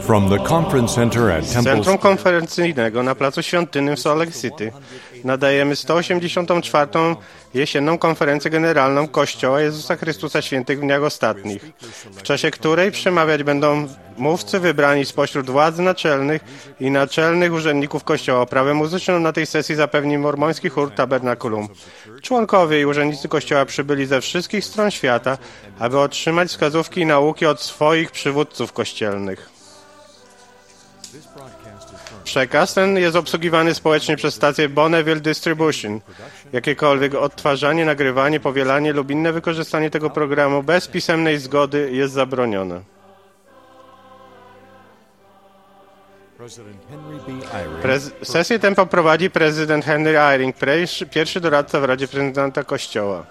From the conference center at Z Temple Centrum Konferencyjnego na Placu Świątynnym w Salt Lake City nadajemy 184. jesienną konferencję generalną Kościoła Jezusa Chrystusa Świętych w dniach ostatnich, w czasie której przemawiać będą mówcy wybrani spośród władz naczelnych i naczelnych urzędników Kościoła. Oprawę muzyczną na tej sesji zapewni mormoński chór Tabernakulum. Członkowie i urzędnicy Kościoła przybyli ze wszystkich stron świata, aby otrzymać wskazówki i nauki od swoich przywódców kościelnych. Przekaz ten jest obsługiwany społecznie przez stację Bonneville Distribution. Jakiekolwiek odtwarzanie, nagrywanie, powielanie lub inne wykorzystanie tego programu bez pisemnej zgody jest zabronione. Sesję tę poprowadzi prezydent Henry Eyring, pierwszy doradca w Radzie Prezydenta Kościoła.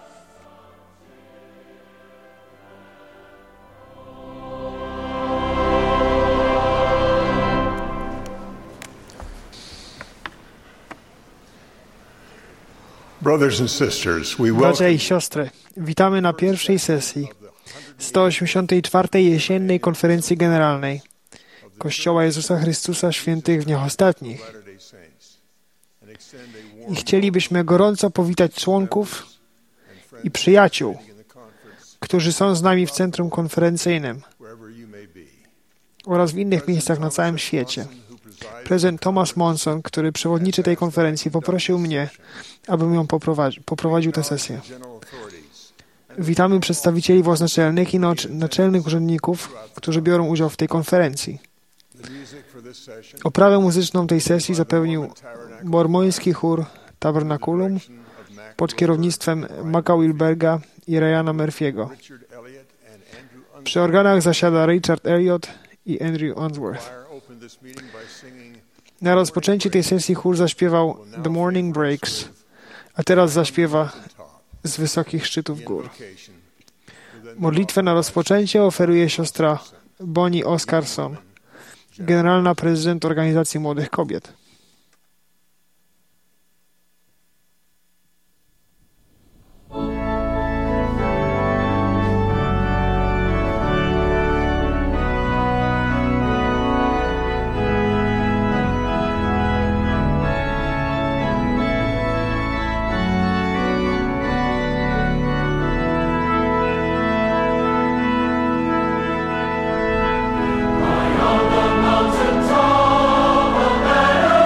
Bracia i siostry, witamy na pierwszej sesji 184. jesiennej konferencji generalnej Kościoła Jezusa Chrystusa Świętych w dniach ostatnich. I chcielibyśmy gorąco powitać członków i przyjaciół, którzy są z nami w centrum konferencyjnym oraz w innych miejscach na całym świecie. Prezydent Thomas Monson, który przewodniczy tej konferencji, poprosił mnie, abym ją poprowadził tę sesję. Witamy przedstawicieli władz naczelnych i naczelnych urzędników, którzy biorą udział w tej konferencji. Oprawę muzyczną tej sesji zapewnił mormoński chór Tabernakulum pod kierownictwem Maca Wilberga i Ryana Murphy'ego. Przy organach zasiada Richard Elliot i Andrew Unsworth. Na rozpoczęcie tej sesji chór zaśpiewał The Morning Breaks, a teraz zaśpiewa Z wysokich szczytów gór. Modlitwę na rozpoczęcie oferuje siostra Bonnie Oscarson, generalna prezydent Organizacji Młodych Kobiet. Mountain top, a banner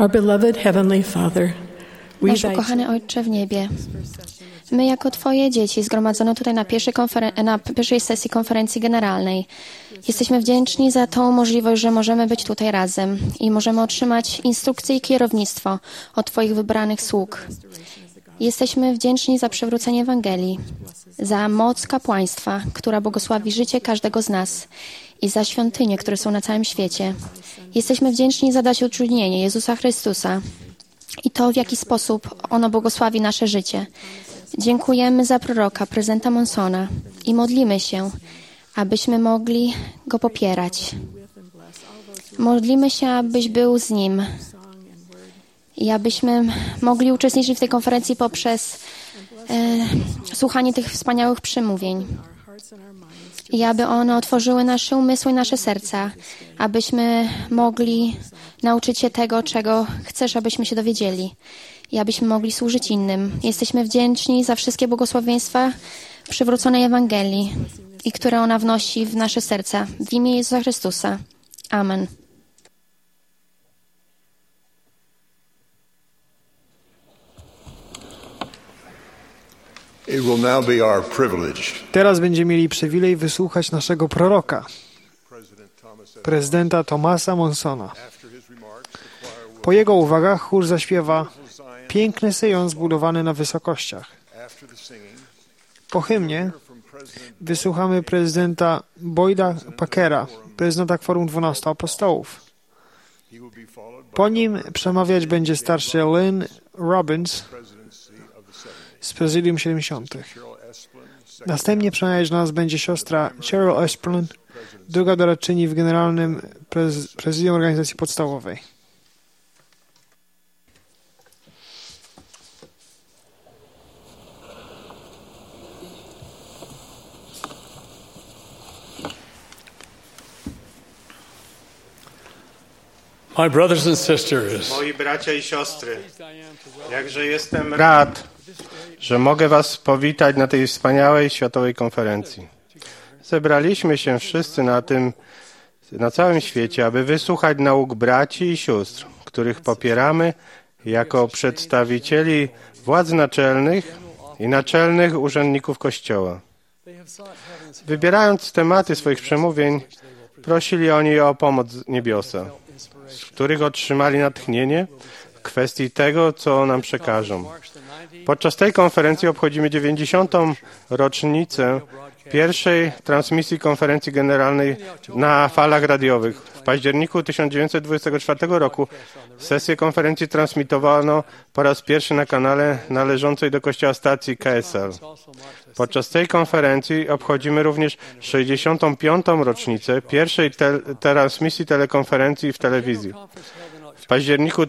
Our beloved Heavenly Father, Nasz ukochany Ojcze w niebie, my jako Twoje dzieci zgromadzone tutaj na pierwszej sesji konferencji generalnej jesteśmy wdzięczni za tą możliwość, że możemy być tutaj razem i możemy otrzymać instrukcje i kierownictwo od Twoich wybranych sług. Jesteśmy wdzięczni za przywrócenie Ewangelii, za moc kapłaństwa, która błogosławi życie każdego z nas i za świątynie, które są na całym świecie. Jesteśmy wdzięczni za zadośćuczynienie Jezusa Chrystusa i to, w jaki sposób ono błogosławi nasze życie. Dziękujemy za proroka, prezydenta Monsona i modlimy się, abyśmy mogli go popierać. Modlimy się, abyś był z nim i abyśmy mogli uczestniczyć w tej konferencji poprzez słuchanie tych wspaniałych przemówień. I aby one otworzyły nasze umysły i nasze serca, abyśmy mogli nauczyć się tego, czego chcesz, abyśmy się dowiedzieli i abyśmy mogli służyć innym. Jesteśmy wdzięczni za wszystkie błogosławieństwa przywróconej Ewangelii i które ona wnosi w nasze serca. W imię Jezusa Chrystusa. Amen. It will now be our privilege. Teraz będziemy mieli przywilej wysłuchać naszego proroka, prezydenta Thomasa Monsona. Po jego uwagach chór zaśpiewa piękny Syjon zbudowany na wysokościach. Po hymnie wysłuchamy prezydenta Boyda Packera, prezydenta Kworum 12 Apostołów. Po nim przemawiać będzie starszy Lynn Robbins z Prezydium 70. Następnie przemawiać do nas będzie siostra Cheryl Esplin, druga doradczyni w Generalnym Prezydium Organizacji Podstawowej. My brothers and sisters, Moi bracia i siostry, jakże jestem rad, że mogę Was powitać na tej wspaniałej światowej konferencji. Zebraliśmy się wszyscy na całym świecie, aby wysłuchać nauk braci i sióstr, których popieramy jako przedstawicieli władz naczelnych i naczelnych urzędników Kościoła. Wybierając tematy swoich przemówień, prosili oni o pomoc niebiosa, z których otrzymali natchnienie w kwestii tego, co nam przekażą. Podczas tej konferencji obchodzimy 90. rocznicę pierwszej transmisji konferencji generalnej na falach radiowych. W październiku 1924 roku sesję konferencji transmitowano po raz pierwszy na kanale należącej do kościoła stacji KSL. Podczas tej konferencji obchodzimy również 65. rocznicę pierwszej transmisji telekonferencji w telewizji. W październiku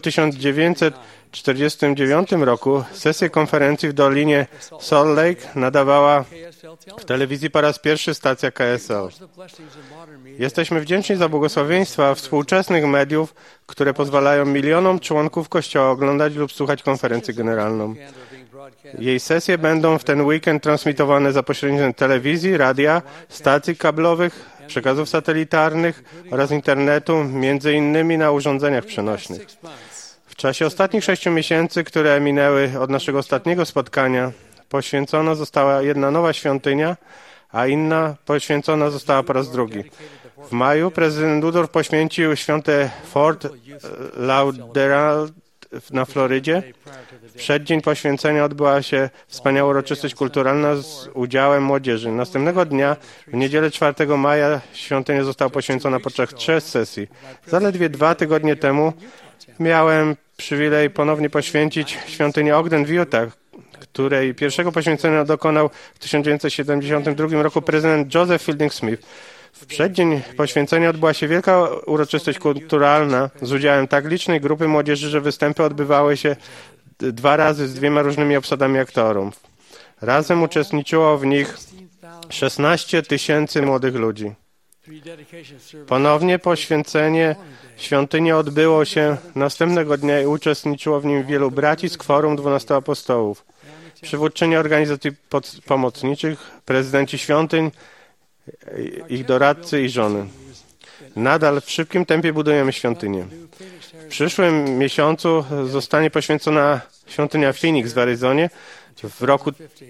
1949 roku sesję konferencji w Dolinie Salt Lake nadawała w telewizji po raz pierwszy stacja KSL. Jesteśmy wdzięczni za błogosławieństwa współczesnych mediów, które pozwalają milionom członków Kościoła oglądać lub słuchać konferencję generalną. Jej sesje będą w ten weekend transmitowane za pośrednictwem telewizji, radia, stacji kablowych, przekazów satelitarnych oraz internetu, między innymi na urządzeniach przenośnych. W czasie ostatnich 6 miesięcy, które minęły od naszego ostatniego spotkania, poświęcona została jedna nowa świątynia, a inna poświęcona została po raz drugi. W maju prezydent Woodruff poświęcił świątynię Fort Lauderdale na Florydzie. W przeddzień poświęcenia odbyła się wspaniała uroczystość kulturalna z udziałem młodzieży. Następnego dnia, w niedzielę 4 maja, świątynia została poświęcona podczas 3 sesji. Zaledwie 2 tygodnie temu miałem przywilej ponownie poświęcić świątynię Ogden w Utah, której pierwszego poświęcenia dokonał w 1972 roku prezydent Joseph Fielding Smith. W przeddzień poświęcenia odbyła się wielka uroczystość kulturalna z udziałem tak licznej grupy młodzieży, że występy odbywały się 2 razy z 2 różnymi obsadami aktorów. Razem uczestniczyło w nich 16 000 młodych ludzi. Ponownie poświęcenie świątyni odbyło się następnego dnia i uczestniczyło w nim wielu braci z Kworum 12 Apostołów, przywódczyni organizacji pomocniczych, prezydenci świątyń, ich doradcy i żony. Nadal w szybkim tempie budujemy świątynię. W przyszłym miesiącu zostanie poświęcona świątynia Phoenix w Arizonie. W roku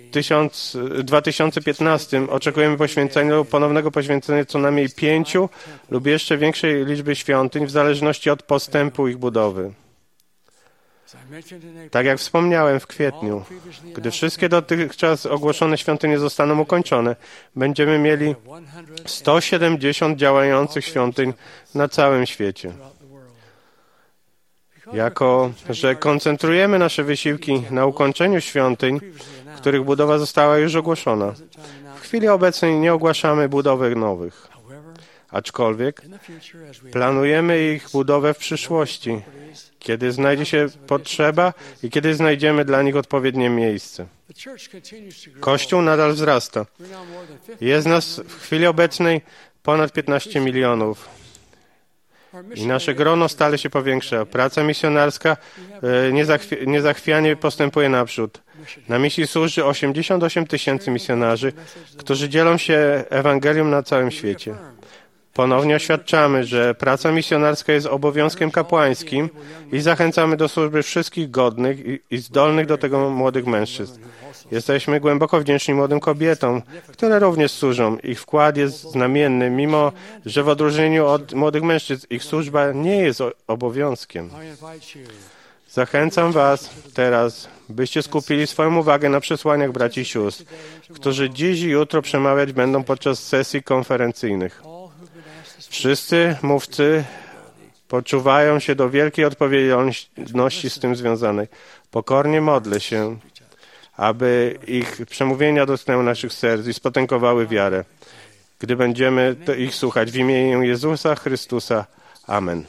2015 oczekujemy poświęcenia lub ponownego poświęcenia co najmniej 5 lub jeszcze większej liczby świątyń w zależności od postępu ich budowy. Tak jak wspomniałem w kwietniu, gdy wszystkie dotychczas ogłoszone świątynie zostaną ukończone, będziemy mieli 170 działających świątyń na całym świecie. Jako że koncentrujemy nasze wysiłki na ukończeniu świątyń, których budowa została już ogłoszona, w chwili obecnej nie ogłaszamy budowy nowych. Aczkolwiek planujemy ich budowę w przyszłości, kiedy znajdzie się potrzeba i kiedy znajdziemy dla nich odpowiednie miejsce. Kościół nadal wzrasta. Jest nas w chwili obecnej ponad 15 milionów. I nasze grono stale się powiększa. Praca misjonarska niezachwianie postępuje naprzód. Na misji służy 88 000 misjonarzy, którzy dzielą się Ewangelium na całym świecie. Ponownie oświadczamy, że praca misjonarska jest obowiązkiem kapłańskim i zachęcamy do służby wszystkich godnych i zdolnych do tego młodych mężczyzn. Jesteśmy głęboko wdzięczni młodym kobietom, które również służą. Ich wkład jest znamienny, mimo że w odróżnieniu od młodych mężczyzn ich służba nie jest obowiązkiem. Zachęcam Was teraz, byście skupili swoją uwagę na przesłaniach braci i sióstr, którzy dziś i jutro przemawiać będą podczas sesji konferencyjnych. Wszyscy mówcy poczuwają się do wielkiej odpowiedzialności z tym związanej. Pokornie modlę się, aby ich przemówienia dotknęły naszych serc i spotęgowały wiarę, gdy będziemy ich słuchać w imieniu Jezusa Chrystusa. Amen.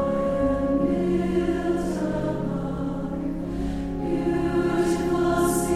Beautiful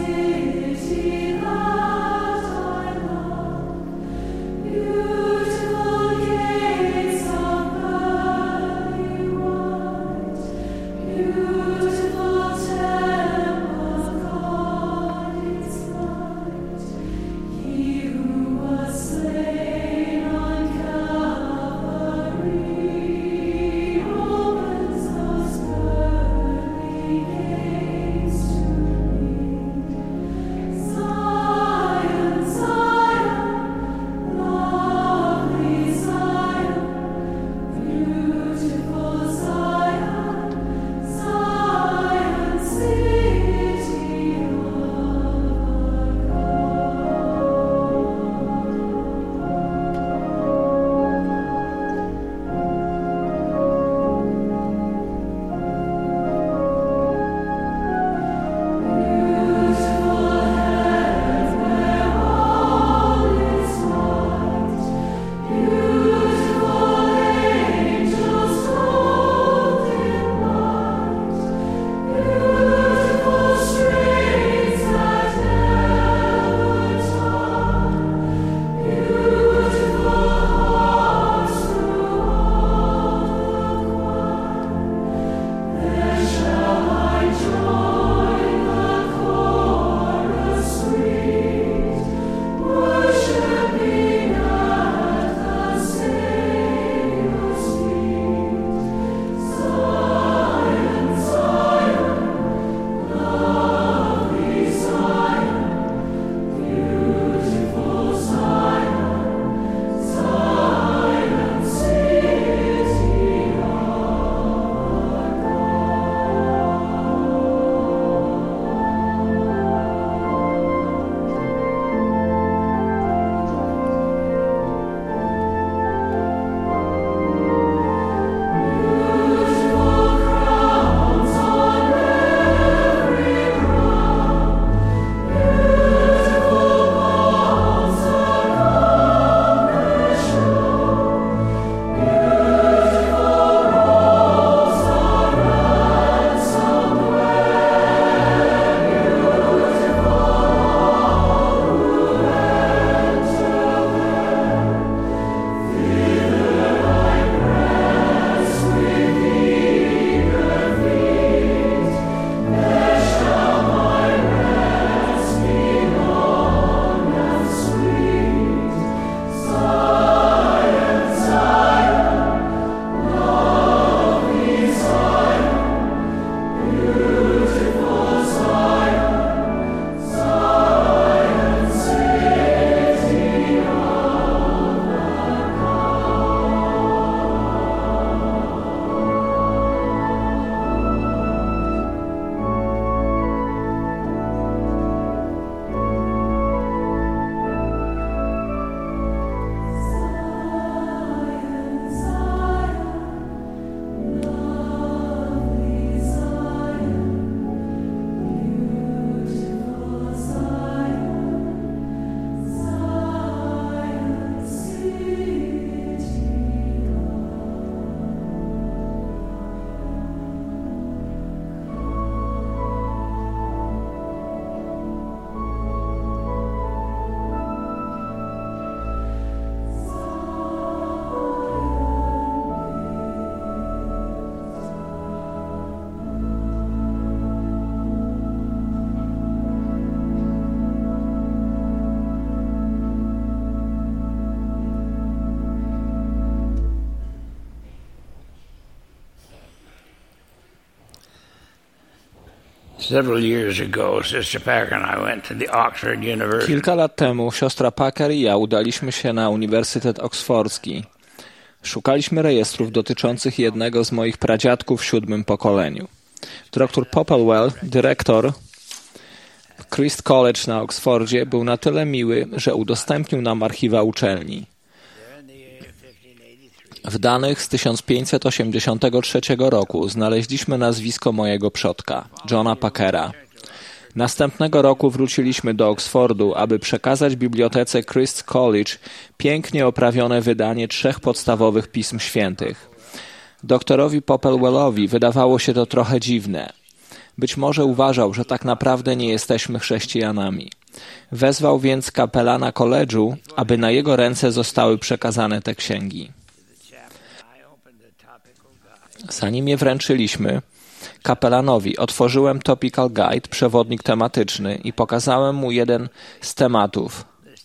Kilka lat temu siostra Packer i ja udaliśmy się na Uniwersytet Oksfordzki. Szukaliśmy rejestrów dotyczących jednego z moich pradziadków w 7. pokoleniu. Dr Popplewell, dyrektor Christ College na Oksfordzie, był na tyle miły, że udostępnił nam archiwa uczelni. W danych z 1583 roku znaleźliśmy nazwisko mojego przodka, Johna Packera. Następnego roku wróciliśmy do Oksfordu, aby przekazać bibliotece Christ College pięknie oprawione wydanie 3 podstawowych pism świętych. Doktorowi Popplewellowi wydawało się to trochę dziwne. Być może uważał, że tak naprawdę nie jesteśmy chrześcijanami. Wezwał więc kapelana koledżu, aby na jego ręce zostały przekazane te księgi. Zanim je wręczyliśmy, kapelanowi otworzyłem Topical Guide, przewodnik tematyczny, i pokazałem mu jeden z tematów.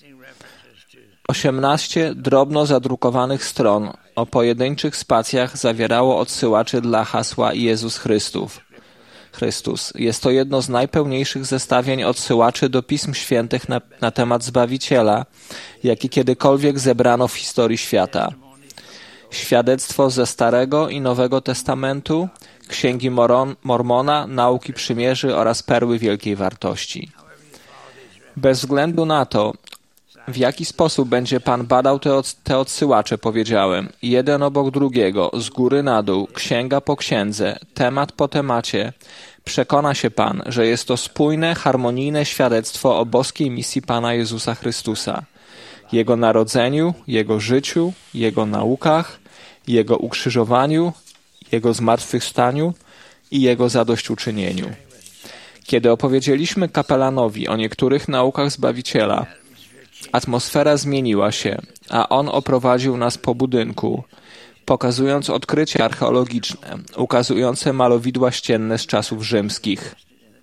18 drobno zadrukowanych stron o pojedynczych spacjach zawierało odsyłaczy dla hasła Jezus Chrystus. Jest to jedno z najpełniejszych zestawień odsyłaczy do Pism Świętych na temat Zbawiciela, jakie kiedykolwiek zebrano w historii świata. Świadectwo ze Starego i Nowego Testamentu, Księgi Mormona, Nauki Przymierzy oraz Perły Wielkiej Wartości. Bez względu na to, w jaki sposób będzie Pan badał te odsyłacze, powiedziałem, jeden obok drugiego, z góry na dół, księga po księdze, temat po temacie, przekona się Pan, że jest to spójne, harmonijne świadectwo o boskiej misji Pana Jezusa Chrystusa, Jego narodzeniu, Jego życiu, Jego naukach, Jego ukrzyżowaniu, Jego zmartwychwstaniu i Jego zadośćuczynieniu. Kiedy opowiedzieliśmy kapelanowi o niektórych naukach Zbawiciela, atmosfera zmieniła się, a on oprowadził nas po budynku, pokazując odkrycia archeologiczne, ukazujące malowidła ścienne z czasów rzymskich.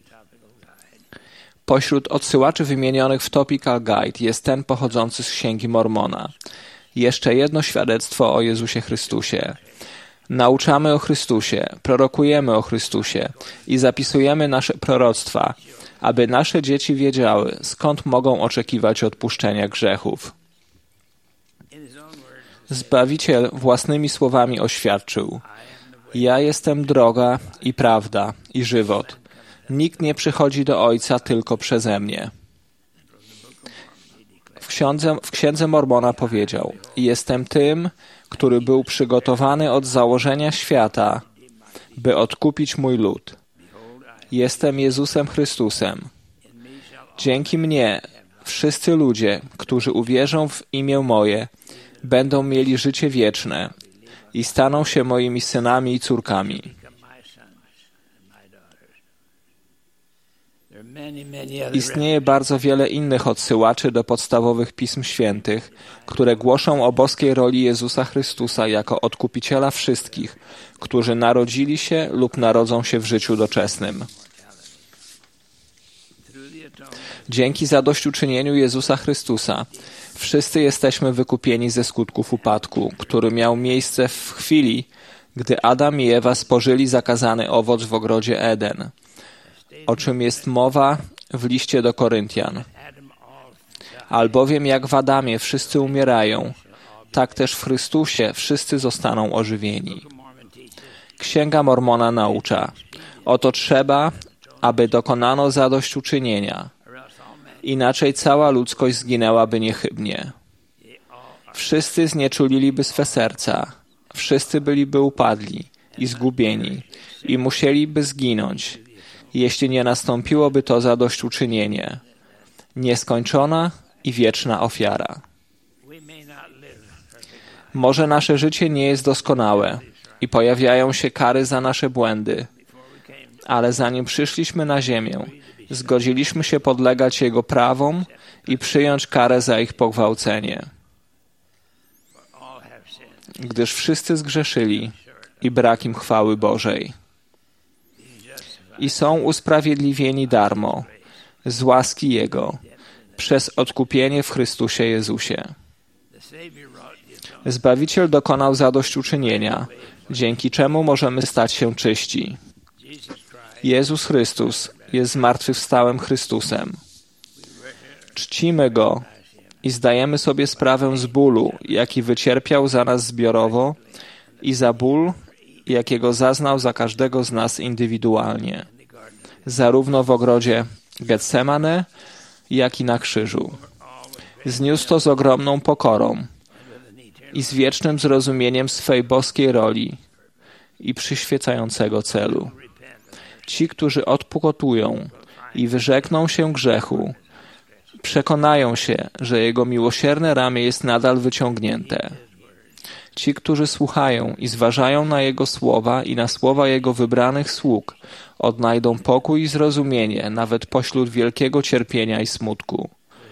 Pośród odsyłaczy wymienionych w Topical Guide jest ten pochodzący z Księgi Mormona. Jeszcze jedno świadectwo o Jezusie Chrystusie. Nauczamy o Chrystusie, prorokujemy o Chrystusie i zapisujemy nasze proroctwa, aby nasze dzieci wiedziały, skąd mogą oczekiwać odpuszczenia grzechów. Zbawiciel własnymi słowami oświadczył: Ja jestem droga i prawda i żywot. Nikt nie przychodzi do Ojca tylko przeze mnie. W Księdze Mormona powiedział: Jestem tym, który był przygotowany od założenia świata, by odkupić mój lud. Jestem Jezusem Chrystusem. Dzięki mnie wszyscy ludzie, którzy uwierzą w imię moje, będą mieli życie wieczne i staną się moimi synami i córkami. Istnieje bardzo wiele innych odsyłaczy do podstawowych Pism Świętych, które głoszą o boskiej roli Jezusa Chrystusa jako odkupiciela wszystkich, którzy narodzili się lub narodzą się w życiu doczesnym. Dzięki zadośćuczynieniu Jezusa Chrystusa wszyscy jesteśmy wykupieni ze skutków upadku, który miał miejsce w chwili, gdy Adam i Ewa spożyli zakazany owoc w ogrodzie Eden, o czym jest mowa w liście do Koryntian. Albowiem jak w Adamie wszyscy umierają, tak też w Chrystusie wszyscy zostaną ożywieni. Księga Mormona naucza: oto trzeba, aby dokonano zadośćuczynienia, inaczej cała ludzkość zginęłaby niechybnie. Wszyscy znieczuliliby swe serca, wszyscy byliby upadli i zgubieni i musieliby zginąć, jeśli nie nastąpiłoby to zadośćuczynienie, nieskończona i wieczna ofiara. Może nasze życie nie jest doskonałe i pojawiają się kary za nasze błędy, ale zanim przyszliśmy na ziemię, zgodziliśmy się podlegać Jego prawom i przyjąć karę za ich pogwałcenie. Gdyż wszyscy zgrzeszyli i brak im chwały Bożej. I są usprawiedliwieni darmo, z łaski Jego, przez odkupienie w Chrystusie Jezusie. Zbawiciel dokonał zadośćuczynienia, dzięki czemu możemy stać się czyści. Jezus Chrystus jest zmartwychwstałym Chrystusem. Czcimy Go i zdajemy sobie sprawę z bólu, jaki wycierpiał za nas zbiorowo i za ból, jakiego zaznał za każdego z nas indywidualnie, zarówno w ogrodzie Getsemane, jak i na krzyżu. Zniósł to z ogromną pokorą i z wiecznym zrozumieniem swej boskiej roli i przyświecającego celu. Ci, którzy odpokutują i wyrzekną się grzechu, przekonają się, że Jego miłosierne ramię jest nadal wyciągnięte. Ci, którzy słuchają i zważają na Jego słowa i na słowa Jego wybranych sług, odnajdą pokój i zrozumienie nawet pośród wielkiego cierpienia i smutku.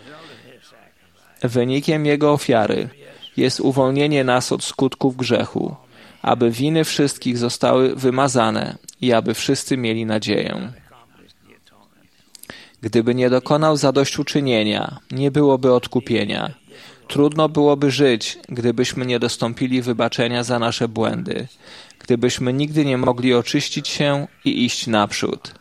Wynikiem Jego ofiary jest uwolnienie nas od skutków grzechu, aby winy wszystkich zostały wymazane i aby wszyscy mieli nadzieję. Gdyby nie dokonał zadośćuczynienia, nie byłoby odkupienia. Trudno byłoby żyć, gdybyśmy nie dostąpili wybaczenia za nasze błędy, gdybyśmy nigdy nie mogli oczyścić się i iść naprzód.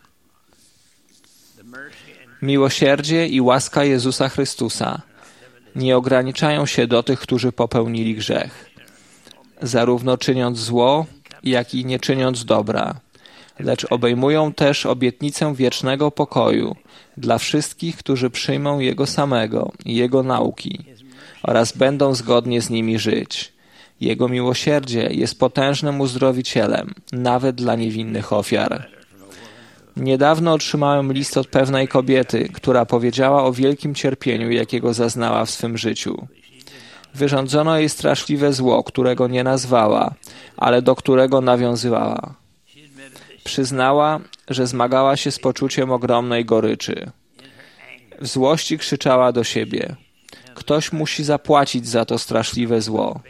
Miłosierdzie i łaska Jezusa Chrystusa nie ograniczają się do tych, którzy popełnili grzech, zarówno czyniąc zło, jak i nie czyniąc dobra, lecz obejmują też obietnicę wiecznego pokoju dla wszystkich, którzy przyjmą Jego samego i Jego nauki oraz będą zgodnie z nimi żyć. Jego miłosierdzie jest potężnym uzdrowicielem, nawet dla niewinnych ofiar. Niedawno otrzymałem list od pewnej kobiety, która powiedziała o wielkim cierpieniu, jakiego zaznała w swym życiu. Wyrządzono jej straszliwe zło, którego nie nazwała, ale do którego nawiązywała. Przyznała, że zmagała się z poczuciem ogromnej goryczy. W złości krzyczała do siebie: ktoś musi zapłacić za to straszliwe zło.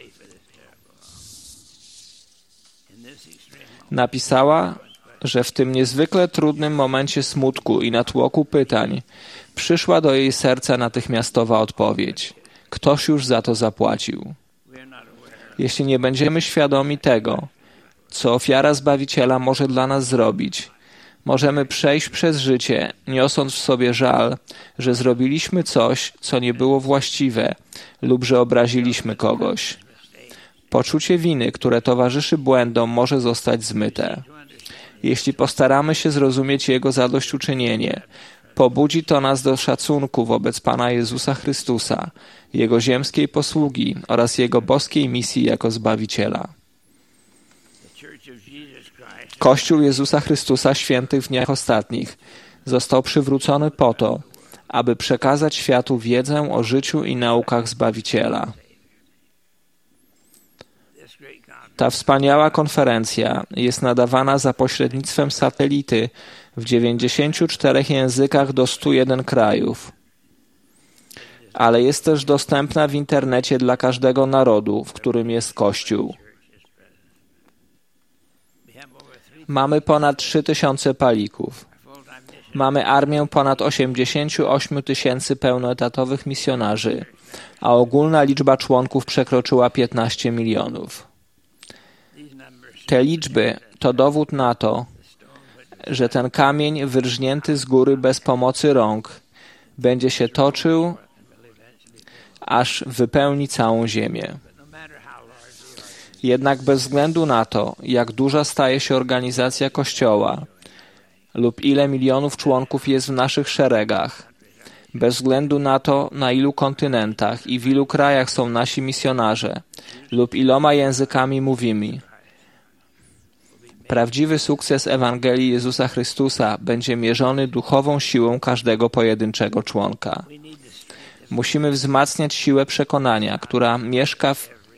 Napisała, że w tym niezwykle trudnym momencie smutku i natłoku pytań przyszła do jej serca natychmiastowa odpowiedź: ktoś już za to zapłacił. Jeśli nie będziemy świadomi tego, co ofiara Zbawiciela może dla nas zrobić, możemy przejść przez życie, niosąc w sobie żal, że zrobiliśmy coś, co nie było właściwe lub że obraziliśmy kogoś. Poczucie winy, które towarzyszy błędom, może zostać zmyte. Jeśli postaramy się zrozumieć Jego zadośćuczynienie, pobudzi to nas do szacunku wobec Pana Jezusa Chrystusa, Jego ziemskiej posługi oraz Jego boskiej misji jako Zbawiciela. Kościół Jezusa Chrystusa świętych w dniach ostatnich został przywrócony po to, aby przekazać światu wiedzę o życiu i naukach Zbawiciela. Ta wspaniała konferencja jest nadawana za pośrednictwem satelity w 94 językach do 101 krajów. Ale jest też dostępna w internecie dla każdego narodu, w którym jest Kościół. Mamy ponad 3000 palików. Mamy armię ponad 88 000 pełnoetatowych misjonarzy, a ogólna liczba członków przekroczyła 15 milionów. Te liczby to dowód na to, że ten kamień wyrżnięty z góry bez pomocy rąk będzie się toczył, aż wypełni całą ziemię. Jednak bez względu na to, jak duża staje się organizacja Kościoła lub ile milionów członków jest w naszych szeregach, bez względu na to, na ilu kontynentach i w ilu krajach są nasi misjonarze lub iloma językami mówimy, prawdziwy sukces Ewangelii Jezusa Chrystusa będzie mierzony duchową siłą każdego pojedynczego członka. Musimy wzmacniać siłę przekonania, która mieszka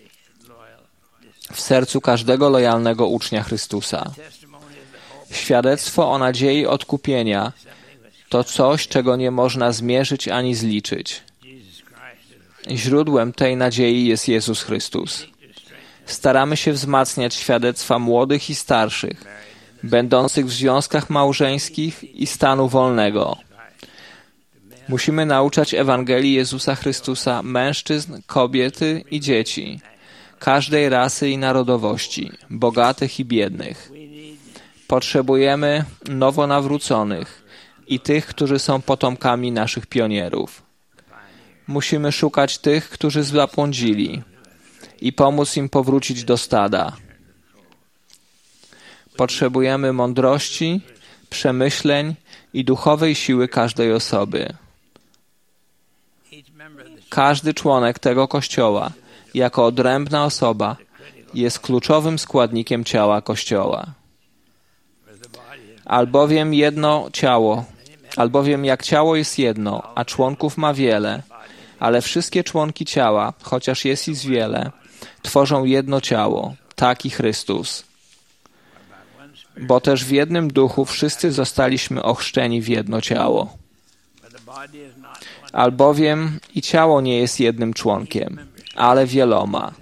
w sercu każdego lojalnego ucznia Chrystusa. Świadectwo o nadziei odkupienia to coś, czego nie można zmierzyć ani zliczyć. Źródłem tej nadziei jest Jezus Chrystus. Staramy się wzmacniać świadectwa młodych i starszych, będących w związkach małżeńskich i stanu wolnego. Musimy nauczać Ewangelii Jezusa Chrystusa mężczyzn, kobiety i dzieci, każdej rasy i narodowości, bogatych i biednych. Potrzebujemy nowonawróconych i tych, którzy są potomkami naszych pionierów. Musimy szukać tych, którzy zabłądzili i pomóc im powrócić do stada. Potrzebujemy mądrości, przemyśleń i duchowej siły każdej osoby. Każdy członek tego Kościoła, jako odrębna osoba, jest kluczowym składnikiem ciała Kościoła. Albowiem jak ciało jest jedno, a członków ma wiele, ale wszystkie członki ciała, chociaż jest ich wiele, tworzą jedno ciało, tak i Chrystus. Bo też w jednym duchu wszyscy zostaliśmy ochrzczeni w jedno ciało. Albowiem i ciało nie jest jednym członkiem, ale wieloma.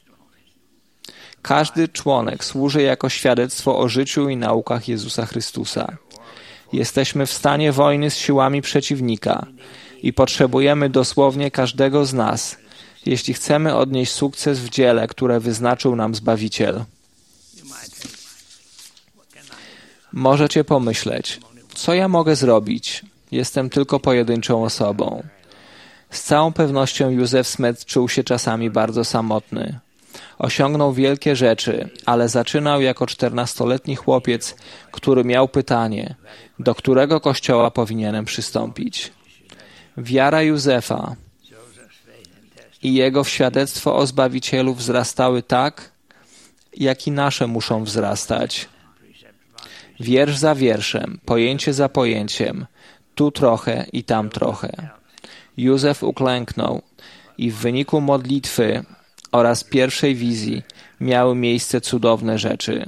Każdy członek służy jako świadectwo o życiu i naukach Jezusa Chrystusa. Jesteśmy w stanie wojny z siłami przeciwnika i potrzebujemy dosłownie każdego z nas, jeśli chcemy odnieść sukces w dziele, które wyznaczył nam Zbawiciel. Możecie pomyśleć, co ja mogę zrobić? Jestem tylko pojedynczą osobą. Z całą pewnością Józef Smith czuł się czasami bardzo samotny. Osiągnął wielkie rzeczy, ale zaczynał jako 14-letni chłopiec, który miał pytanie, do którego kościoła powinienem przystąpić. Wiara Józefa i jego świadectwo o Zbawicielu wzrastały tak, jak i nasze muszą wzrastać. Wiersz za wierszem, pojęcie za pojęciem, tu trochę i tam trochę. Józef uklęknął i w wyniku modlitwy oraz pierwszej wizji miały miejsce cudowne rzeczy.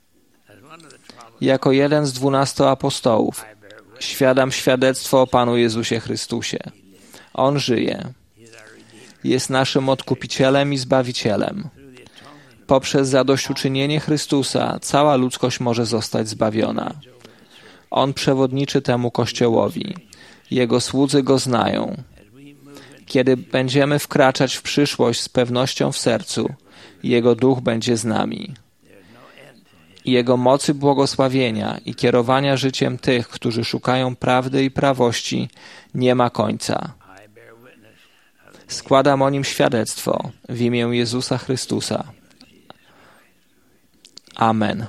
Jako jeden z 12 apostołów świadam świadectwo o Panu Jezusie Chrystusie. On żyje. Jest naszym Odkupicielem i Zbawicielem. Poprzez zadośćuczynienie Chrystusa cała ludzkość może zostać zbawiona. On przewodniczy temu Kościołowi. Jego słudzy Go znają. Kiedy będziemy wkraczać w przyszłość z pewnością w sercu, Jego Duch będzie z nami. Jego mocy błogosławienia i kierowania życiem tych, którzy szukają prawdy i prawości, nie ma końca. Składam o Nim świadectwo w imię Jezusa Chrystusa. Amen.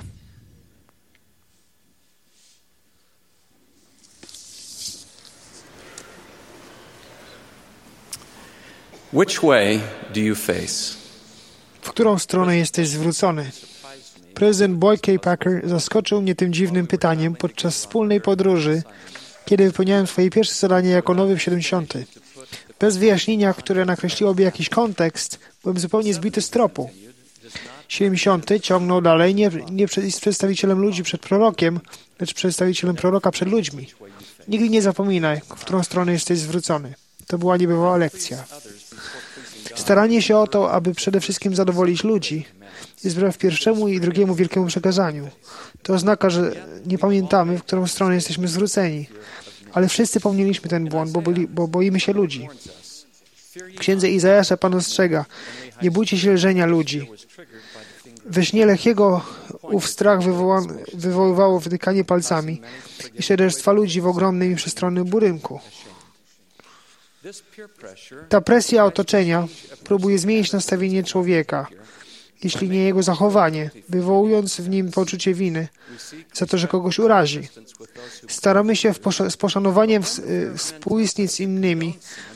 Which way do you face? W którą stronę jesteś zwrócony? Prezydent Boyd K. Packer zaskoczył mnie tym dziwnym pytaniem podczas wspólnej podróży, kiedy wypełniałem swoje pierwsze zadanie jako nowy w 70. Bez wyjaśnienia, które nakreśliłoby jakiś kontekst, byłem zupełnie zbity z tropu. 70. ciągnął dalej nie z przedstawicielem ludzi przed prorokiem, lecz przedstawicielem proroka przed ludźmi. Nigdy nie zapominaj, w którą stronę jesteś zwrócony. To była niebywała lekcja. Staranie się o to, aby przede wszystkim zadowolić ludzi, jest wbrew pierwszemu i drugiemu wielkiemu przekazaniu. To oznacza, że nie pamiętamy, w którą stronę jesteśmy zwróceni. Ale wszyscy popełniliśmy ten błąd, bo boimy się ludzi. W księdze Izajasza Pan ostrzega: nie bójcie się lżenia ludzi. We śnie Lechiego ów strach wywoływało wytykanie palcami i szeregstwa ludzi w ogromnym i przestronnym budynku. Ta presja otoczenia próbuje zmienić nastawienie człowieka, jeśli nie jego zachowanie, wywołując w nim poczucie winy za to, że kogoś urazi. Staramy się z poszanowaniem współistnieć z innymi,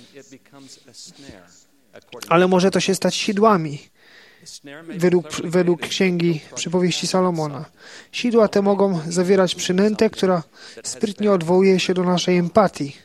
ale może to się stać sidłami, według księgi Przypowieści Salomona. Sidła te mogą zawierać przynętę, która sprytnie odwołuje się do naszej empatii.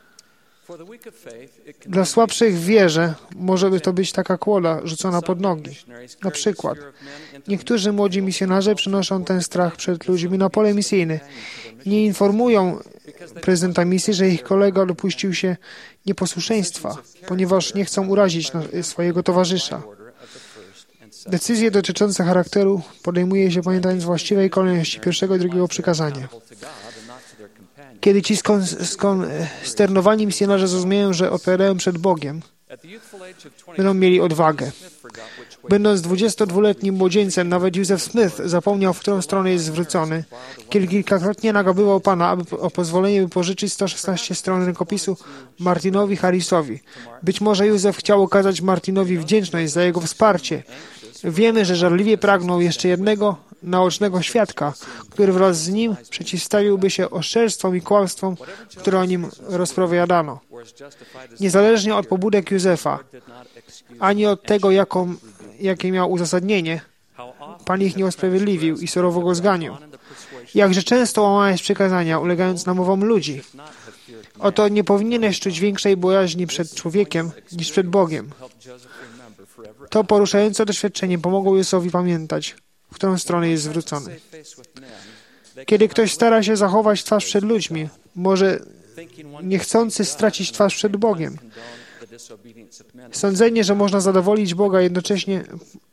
Dla słabszych w wierze może by to być taka kłoda rzucona pod nogi. Na przykład, niektórzy młodzi misjonarze przynoszą ten strach przed ludźmi na pole misyjne. Nie informują prezydenta misji, że ich kolega dopuścił się nieposłuszeństwa, ponieważ nie chcą urazić swojego towarzysza. Decyzje dotyczące charakteru podejmuje się pamiętając właściwej kolejności pierwszego i drugiego przykazania. Kiedy ci skonsternowani misjonarze zrozumieją, że odpowiadają przed Bogiem, będą mieli odwagę. Będąc 22-letnim młodzieńcem, nawet Józef Smith zapomniał, w którą stronę jest zwrócony. Kiedy kilkakrotnie nagabywał Pana, aby o pozwolenie wypożyczyć 116 stron rękopisu Martinowi Harrisowi. Być może Józef chciał okazać Martinowi wdzięczność za jego wsparcie. Wiemy, że żarliwie pragnął jeszcze jednego naocznego świadka, który wraz z nim przeciwstawiłby się oszczerstwom i kłamstwom, które o nim rozpowiadano. Niezależnie od pobudek Józefa, ani od tego, jakie miał uzasadnienie, Pan ich nie usprawiedliwił i surowo go zganił. Jakże często łamałeś przykazania, ulegając namowom ludzi. Oto nie powinieneś czuć większej bojaźni przed człowiekiem niż przed Bogiem. To poruszające doświadczenie pomogło Józefowi pamiętać, w którą stronę jest zwrócony. Kiedy ktoś stara się zachować twarz przed ludźmi, może niechcący stracić twarz przed Bogiem. Sądzenie, że można zadowolić Boga, jednocześnie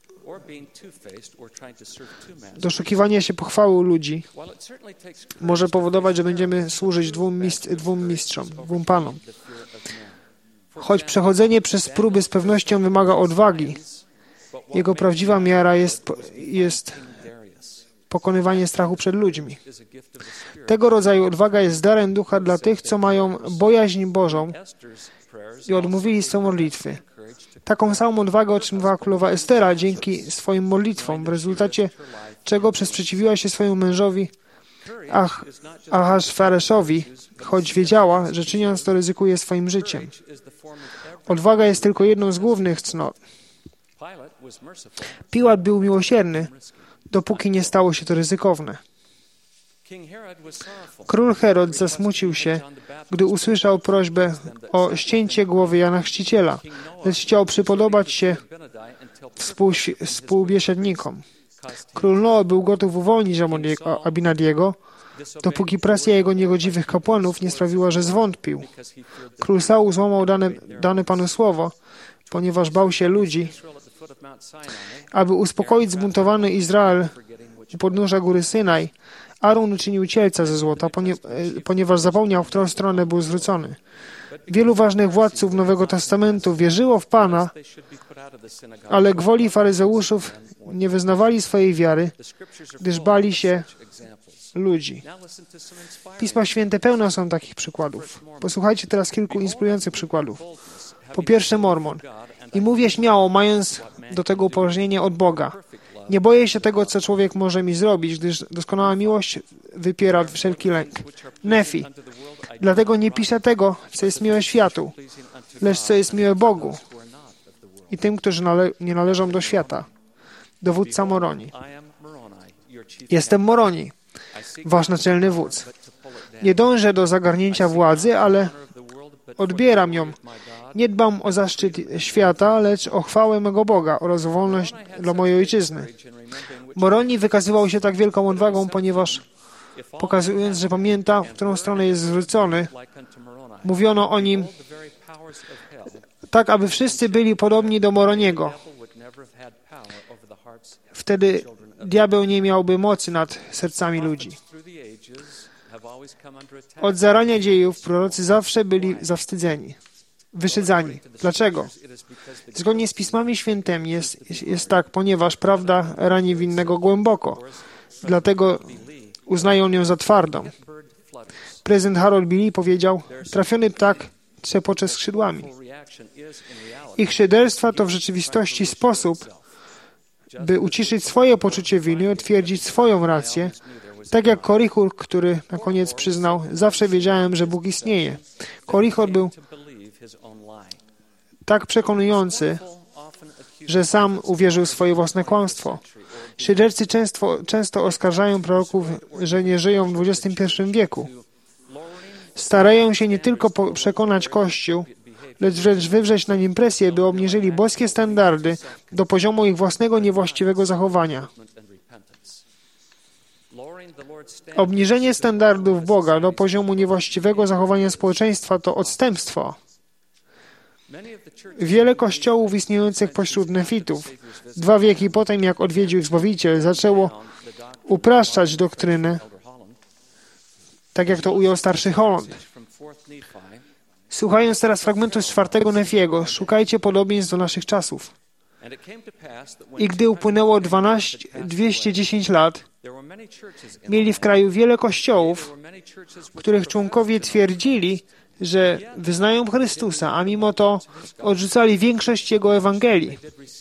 doszukiwanie się pochwały u ludzi może powodować, że będziemy służyć dwóm mistrzom, dwóm panom. Choć przechodzenie przez próby z pewnością wymaga odwagi, jego prawdziwa miara jest pokonywanie strachu przed ludźmi. Tego rodzaju odwaga jest darem ducha dla tych, co mają bojaźń Bożą i odmówili swe modlitwy. Taką samą odwagę otrzymywała królowa Estera dzięki swoim modlitwom, w rezultacie czego sprzeciwiła się swojemu mężowi Ahasfereszowi, choć wiedziała, że czyniąc to ryzykuje swoim życiem. Odwaga jest tylko jedną z głównych cnot. Piłat był miłosierny, dopóki nie stało się to ryzykowne. Król Herod zasmucił się, gdy usłyszał prośbę o ścięcie głowy Jana Chrzciciela, lecz chciał przypodobać się współbiesiadnikom. Król Noe był gotów uwolnić Abinadiego, dopóki presja jego niegodziwych kapłanów nie sprawiła, że zwątpił. Król Saul złamał dane Panu słowo, ponieważ bał się ludzi. Aby uspokoić zbuntowany Izrael u podnóża góry Synaj, Aaron uczynił cielca ze złota, ponieważ zapomniał, w którą stronę był zwrócony. Wielu ważnych władców Nowego Testamentu wierzyło w Pana, ale gwoli faryzeuszów nie wyznawali swojej wiary, gdyż bali się ludzi. Pisma Święte pełne są takich przykładów. Posłuchajcie teraz kilku inspirujących przykładów. Po pierwsze Mormon. I mówię śmiało, mając do tego upoważnienie od Boga. Nie boję się tego, co człowiek może mi zrobić, gdyż doskonała miłość wypiera wszelki lęk. Nefi. Dlatego nie piszę tego, co jest miłe światu, lecz co jest miłe Bogu i tym, którzy nie należą do świata. Dowódca Moroni. Jestem Moroni, wasz naczelny wódz. Nie dążę do zagarnięcia władzy, ale odbieram ją. Nie dbam o zaszczyt świata, lecz o chwałę mego Boga oraz wolność dla mojej ojczyzny. Moroni wykazywał się tak wielką odwagą, ponieważ pokazując, że pamięta, w którą stronę jest zwrócony, mówiono o nim tak, aby wszyscy byli podobni do Moroniego. Wtedy diabeł nie miałby mocy nad sercami ludzi. Od zarania dziejów prorocy zawsze byli zawstydzeni, wyszydzani. Dlaczego? Zgodnie z Pismami Świętymi jest tak, ponieważ prawda rani winnego głęboko. Dlatego uznają ją za twardą. Prezydent Harold Billy powiedział, trafiony ptak trzepocze skrzydłami. Ich szyderstwa to w rzeczywistości sposób, by uciszyć swoje poczucie winy i utwierdzić swoją rację, tak jak Korichur, który na koniec przyznał, zawsze wiedziałem, że Bóg istnieje. Korichur był tak przekonujący, że sam uwierzył w swoje własne kłamstwo. Szydercy często oskarżają proroków, że nie żyją w XXI wieku. Starają się nie tylko przekonać Kościół, lecz wręcz wywrzeć na nim presję, by obniżyli boskie standardy do poziomu ich własnego niewłaściwego zachowania. Obniżenie standardów Boga do poziomu niewłaściwego zachowania społeczeństwa to odstępstwo. Wiele kościołów istniejących pośród nefitów, 2 wieki po tym, jak odwiedził ich Zbawiciel, zaczęło upraszczać doktrynę, tak jak to ujął starszy Holland. Słuchając teraz fragmentu z 4 Nefiego, szukajcie podobieństw do naszych czasów. I gdy upłynęło 210 lat, mieli w kraju wiele kościołów, których członkowie twierdzili, że wyznają Chrystusa, a mimo to odrzucali większość Jego Ewangelii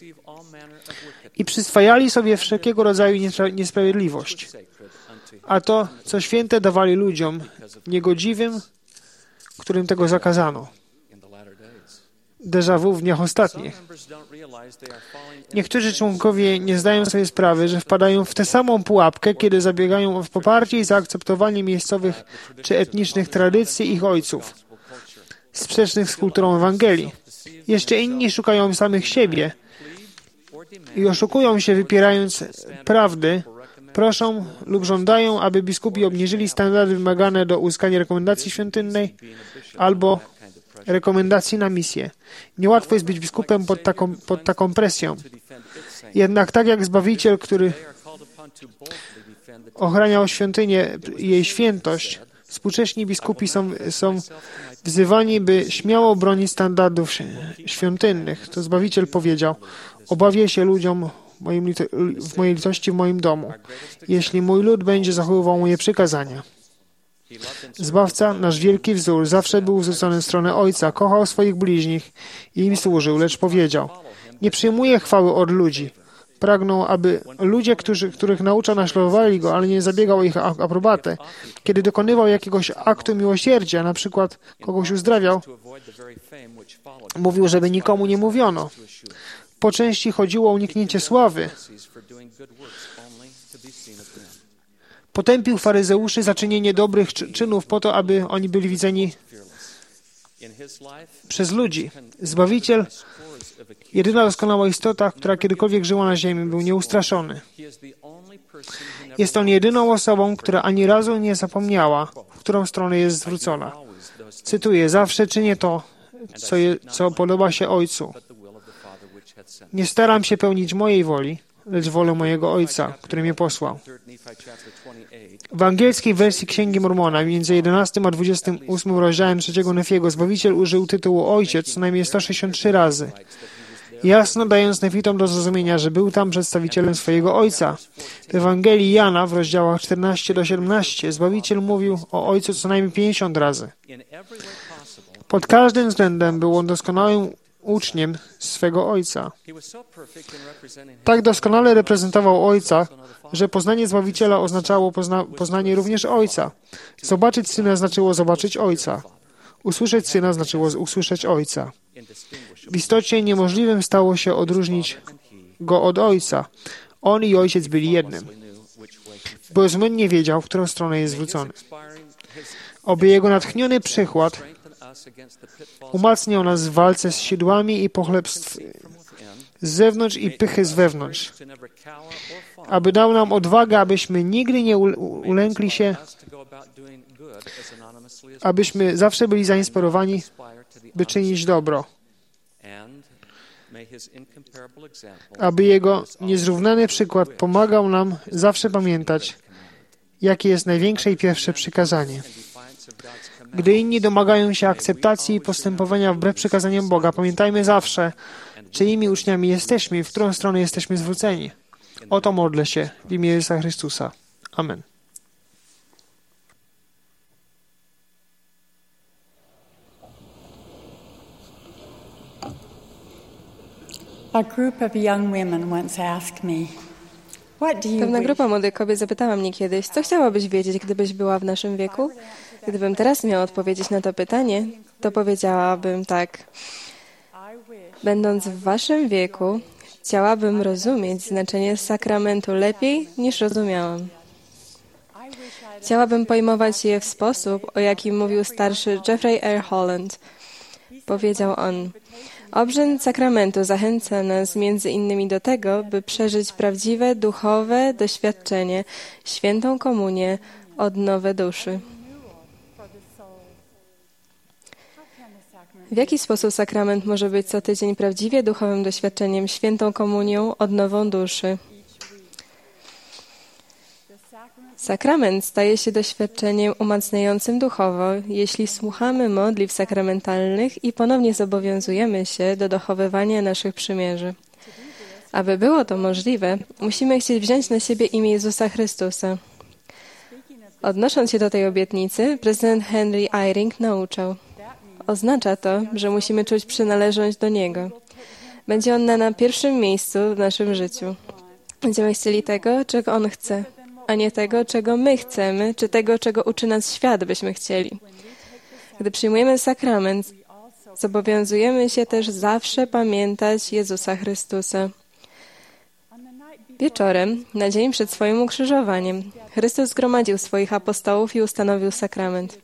i przyswajali sobie wszelkiego rodzaju niesprawiedliwość. A to, co święte, dawali ludziom niegodziwym, którym tego zakazano. Déjà vu w dniach ostatnich. Niektórzy członkowie nie zdają sobie sprawy, że wpadają w tę samą pułapkę, kiedy zabiegają o poparcie i zaakceptowanie miejscowych czy etnicznych tradycji ich ojców, sprzecznych z kulturą Ewangelii. Jeszcze inni szukają samych siebie i oszukują się, wypierając prawdy, proszą lub żądają, aby biskupi obniżyli standardy wymagane do uzyskania rekomendacji świątynnej albo rekomendacji na misję. Niełatwo jest być biskupem pod taką presją. Jednak tak jak Zbawiciel, który ochraniał świątynię i jej świętość, współcześni biskupi są wzywani, by śmiało bronić standardów świątynnych. To Zbawiciel powiedział: obawię się ludziom w mojej litości w moim domu, jeśli mój lud będzie zachowywał moje przykazania. Zbawca, nasz wielki wzór, zawsze był zwrócony w stronę Ojca, kochał swoich bliźnich i im służył, lecz powiedział: nie przyjmuje chwały od ludzi. Pragnął, aby ludzie, których nauczał, naśladowali Go, ale nie zabiegał o ich aprobatę. Kiedy dokonywał jakiegoś aktu miłosierdzia, na przykład kogoś uzdrawiał, mówił, żeby nikomu nie mówiono. Po części chodziło o uniknięcie sławy. Potępił faryzeuszy za czynienie dobrych czynów po to, aby oni byli widzeni przez ludzi. Zbawiciel, jedyna doskonała istota, która kiedykolwiek żyła na ziemi, był nieustraszony. Jest on jedyną osobą, która ani razu nie zapomniała, w którą stronę jest zwrócona. Cytuję: zawsze czynię to, co podoba się Ojcu. Nie staram się pełnić mojej woli, lecz wolę mojego Ojca, który mnie posłał. W angielskiej wersji Księgi Mormona, między 11 a 28 rozdziałem 3 Nefiego, Zbawiciel użył tytułu Ojciec co najmniej 163 razy, jasno dając Nefitom do zrozumienia, że był tam przedstawicielem swojego Ojca. W Ewangelii Jana w rozdziałach 14 do 17 Zbawiciel mówił o Ojcu co najmniej 50 razy. Pod każdym względem był on doskonałym uczniem swego Ojca. Tak doskonale reprezentował Ojca, że poznanie Zbawiciela oznaczało poznanie również Ojca. Zobaczyć Syna znaczyło zobaczyć Ojca. Usłyszeć Syna znaczyło usłyszeć Ojca. W istocie niemożliwym stało się odróżnić Go od Ojca. On i Ojciec byli jednym. Bezwzględnie wiedział, w którą stronę jest zwrócony. Oby Jego natchniony przykład umacniał nas w walce z sidłami i pochlebstw z zewnątrz i pychy z wewnątrz. Aby dał nam odwagę, abyśmy nigdy nie ulękli się, abyśmy zawsze byli zainspirowani, by czynić dobro. Aby Jego niezrównany przykład pomagał nam zawsze pamiętać, jakie jest największe i pierwsze przykazanie. Gdy inni domagają się akceptacji i postępowania wbrew przykazaniom Boga, pamiętajmy zawsze, czyimi uczniami jesteśmy i w którą stronę jesteśmy zwróceni. O to modlę się w imię Jezusa Chrystusa. Amen. Pewna grupa młodych kobiet zapytała mnie kiedyś, co chciałabyś wiedzieć, gdybyś była w naszym wieku? Gdybym teraz miała odpowiedzieć na to pytanie, to powiedziałabym tak. Będąc w waszym wieku, chciałabym rozumieć znaczenie sakramentu lepiej, niż rozumiałam. Chciałabym pojmować je w sposób, o jakim mówił starszy Jeffrey R. Holland. Powiedział on: obrzęd sakramentu zachęca nas między innymi do tego, by przeżyć prawdziwe, duchowe doświadczenie, świętą komunię, odnowę duszy. W jaki sposób sakrament może być co tydzień prawdziwie duchowym doświadczeniem, świętą komunią, odnową duszy? Sakrament staje się doświadczeniem umacniającym duchowo, jeśli słuchamy modlitw sakramentalnych i ponownie zobowiązujemy się do dochowywania naszych przymierzy. Aby było to możliwe, musimy chcieć wziąć na siebie imię Jezusa Chrystusa. Odnosząc się do tej obietnicy, prezydent Henry Eyring nauczał: oznacza to, że musimy czuć przynależność do Niego. Będzie On na pierwszym miejscu w naszym życiu. Będziemy chcieli tego, czego On chce, a nie tego, czego my chcemy, czy tego, czego uczy nas świat, byśmy chcieli. Gdy przyjmujemy sakrament, zobowiązujemy się też zawsze pamiętać Jezusa Chrystusa. Wieczorem, na dzień przed swoim ukrzyżowaniem, Chrystus zgromadził swoich apostołów i ustanowił sakrament.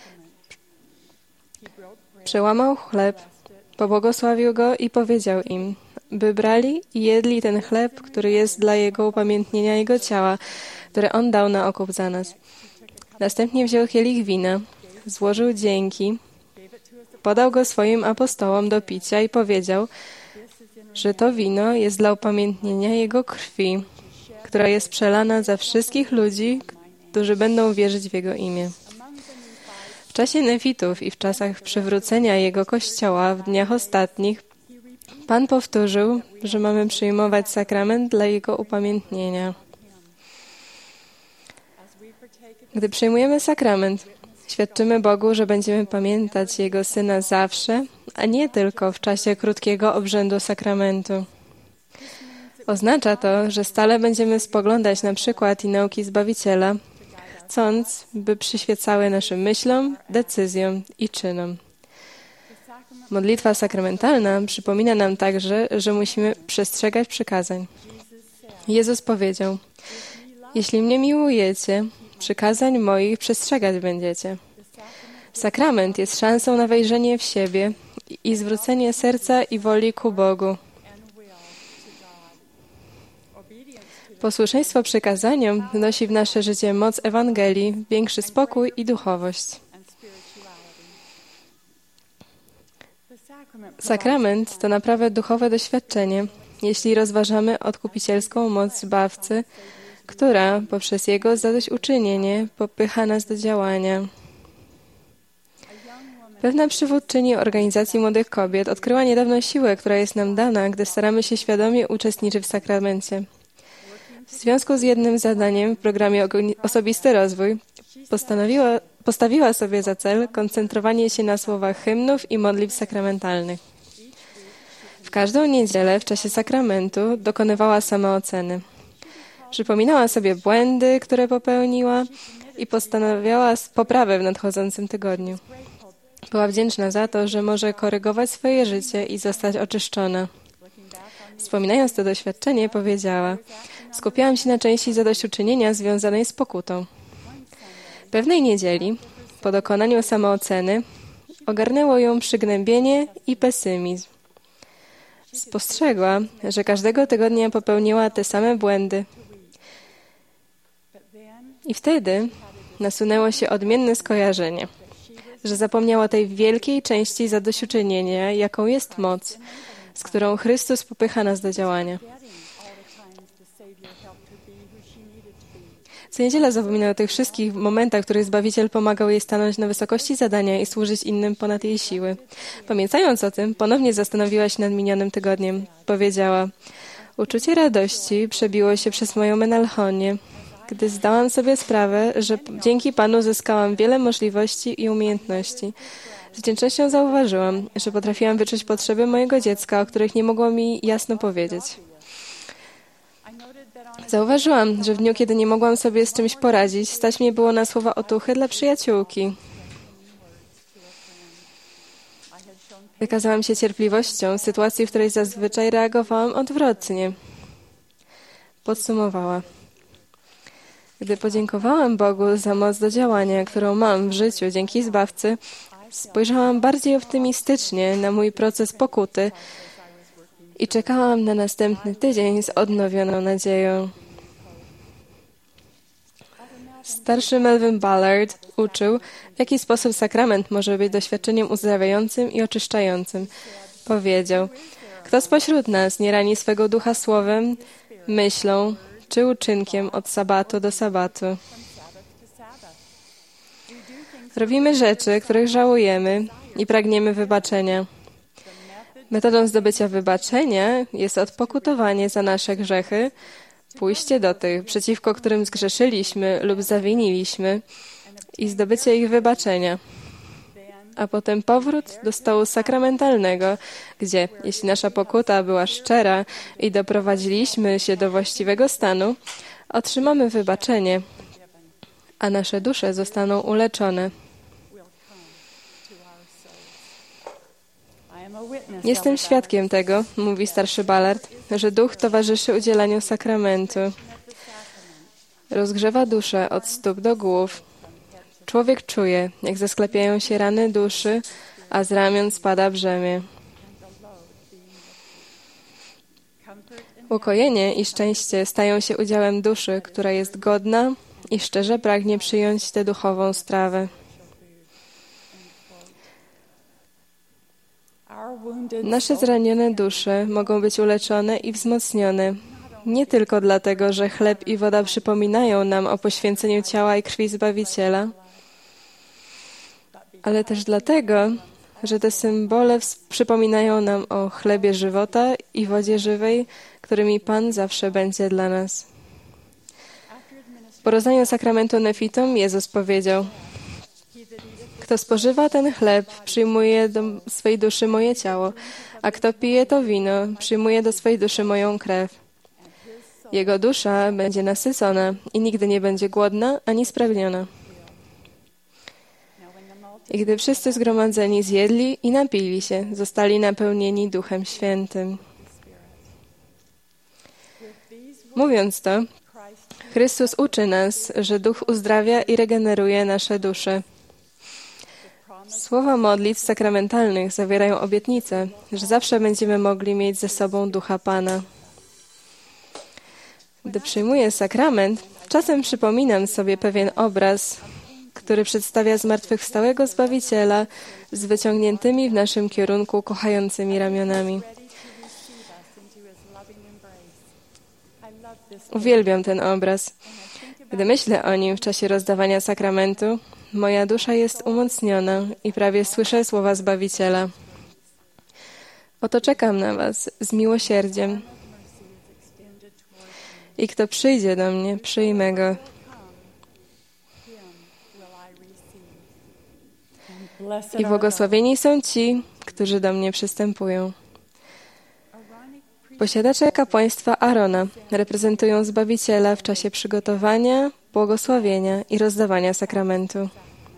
Przełamał chleb, pobłogosławił go i powiedział im, by brali i jedli ten chleb, który jest dla Jego upamiętnienia Jego ciała, które On dał na okup za nas. Następnie wziął kielich wina, złożył dzięki, podał go swoim apostołom do picia i powiedział, że to wino jest dla upamiętnienia Jego krwi, która jest przelana za wszystkich ludzi, którzy będą wierzyć w Jego imię. W czasie nefitów i w czasach przywrócenia Jego Kościoła w dniach ostatnich Pan powtórzył, że mamy przyjmować sakrament dla Jego upamiętnienia. Gdy przyjmujemy sakrament, świadczymy Bogu, że będziemy pamiętać Jego Syna zawsze, a nie tylko w czasie krótkiego obrzędu sakramentu. Oznacza to, że stale będziemy spoglądać na przykład i nauki Zbawiciela, chcąc, by przyświecały naszym myślom, decyzjom i czynom. Modlitwa sakramentalna przypomina nam także, że musimy przestrzegać przykazań. Jezus powiedział: jeśli mnie miłujecie, przykazań moich przestrzegać będziecie. Sakrament jest szansą na wejrzenie w siebie i zwrócenie serca i woli ku Bogu. Posłuszeństwo przykazaniom wnosi w nasze życie moc Ewangelii, większy spokój i duchowość. Sakrament to naprawdę duchowe doświadczenie, jeśli rozważamy odkupicielską moc Zbawcy, która poprzez Jego zadośćuczynienie popycha nas do działania. Pewna przywódczyni organizacji młodych kobiet odkryła niedawno siłę, która jest nam dana, gdy staramy się świadomie uczestniczyć w sakramencie. W związku z jednym zadaniem w programie Osobisty Rozwój postawiła sobie za cel koncentrowanie się na słowach hymnów i modlitw sakramentalnych. W każdą niedzielę w czasie sakramentu dokonywała samooceny. Przypominała sobie błędy, które popełniła i postanawiała poprawę w nadchodzącym tygodniu. Była wdzięczna za to, że może korygować swoje życie i zostać oczyszczona. Wspominając to doświadczenie, powiedziała: skupiałam się na części zadośćuczynienia związanej z pokutą. Pewnej niedzieli, po dokonaniu samooceny, ogarnęło ją przygnębienie i pesymizm. Spostrzegła, że każdego tygodnia popełniła te same błędy. I wtedy nasunęło się odmienne skojarzenie, że zapomniała tej wielkiej części zadośćuczynienia, jaką jest moc, z którą Chrystus popycha nas do działania. Co niedziela zapomina o tych wszystkich momentach, w których Zbawiciel pomagał jej stanąć na wysokości zadania i służyć innym ponad jej siły. Pamiętając o tym, ponownie zastanowiła się nad minionym tygodniem. Powiedziała: uczucie radości przebiło się przez moją melancholię, gdy zdałam sobie sprawę, że dzięki Panu zyskałam wiele możliwości i umiejętności. Z wdzięcznością zauważyłam, że potrafiłam wyczuć potrzeby mojego dziecka, o których nie mogło mi jasno powiedzieć. Zauważyłam, że w dniu, kiedy nie mogłam sobie z czymś poradzić, stać mnie było na słowa otuchy dla przyjaciółki. Wykazałam się cierpliwością w sytuacji, w której zazwyczaj reagowałam odwrotnie. Podsumowała: gdy podziękowałam Bogu za moc do działania, którą mam w życiu dzięki Zbawcy, spojrzałam bardziej optymistycznie na mój proces pokuty i czekałam na następny tydzień z odnowioną nadzieją. Starszy Melvin Ballard uczył, w jaki sposób sakrament może być doświadczeniem uzdrawiającym i oczyszczającym. Powiedział: kto spośród nas nie rani swego ducha słowem, myślą czy uczynkiem od sabatu do sabatu? Robimy rzeczy, których żałujemy i pragniemy wybaczenia. Metodą zdobycia wybaczenia jest odpokutowanie za nasze grzechy, pójście do tych, przeciwko którym zgrzeszyliśmy lub zawiniliśmy i zdobycie ich wybaczenia. A potem powrót do stołu sakramentalnego, gdzie, jeśli nasza pokuta była szczera i doprowadziliśmy się do właściwego stanu, otrzymamy wybaczenie, a nasze dusze zostaną uleczone. Jestem świadkiem tego, mówi starszy Ballard, że duch towarzyszy udzielaniu sakramentu. Rozgrzewa duszę od stóp do głów. Człowiek czuje, jak zasklepiają się rany duszy, a z ramion spada brzemię. Ukojenie i szczęście stają się udziałem duszy, która jest godna i szczerze pragnie przyjąć tę duchową strawę. Nasze zranione dusze mogą być uleczone i wzmocnione, nie tylko dlatego, że chleb i woda przypominają nam o poświęceniu ciała i krwi Zbawiciela, ale też dlatego, że te symbole przypominają nam o chlebie żywota i wodzie żywej, którymi Pan zawsze będzie dla nas. Po rozdaniu sakramentu nefitom Jezus powiedział: kto spożywa ten chleb, przyjmuje do swej duszy moje ciało, a kto pije to wino, przyjmuje do swej duszy moją krew. Jego dusza będzie nasycona i nigdy nie będzie głodna ani spragniona. I gdy wszyscy zgromadzeni zjedli i napili się, zostali napełnieni Duchem Świętym. Mówiąc to, Chrystus uczy nas, że Duch uzdrawia i regeneruje nasze dusze. Słowa modlitw sakramentalnych zawierają obietnicę, że zawsze będziemy mogli mieć ze sobą Ducha Pana. Gdy przyjmuję sakrament, czasem przypominam sobie pewien obraz, który przedstawia zmartwychwstałego Zbawiciela z wyciągniętymi w naszym kierunku kochającymi ramionami. Uwielbiam ten obraz. Gdy myślę o nim w czasie rozdawania sakramentu, moja dusza jest umocniona i prawie słyszę słowa Zbawiciela. Oto czekam na was z miłosierdziem. I kto przyjdzie do mnie, przyjmę go. I błogosławieni są ci, którzy do mnie przystępują. Posiadacze kapłaństwa Aarona reprezentują Zbawiciela w czasie przygotowania, błogosławienia i rozdawania sakramentu.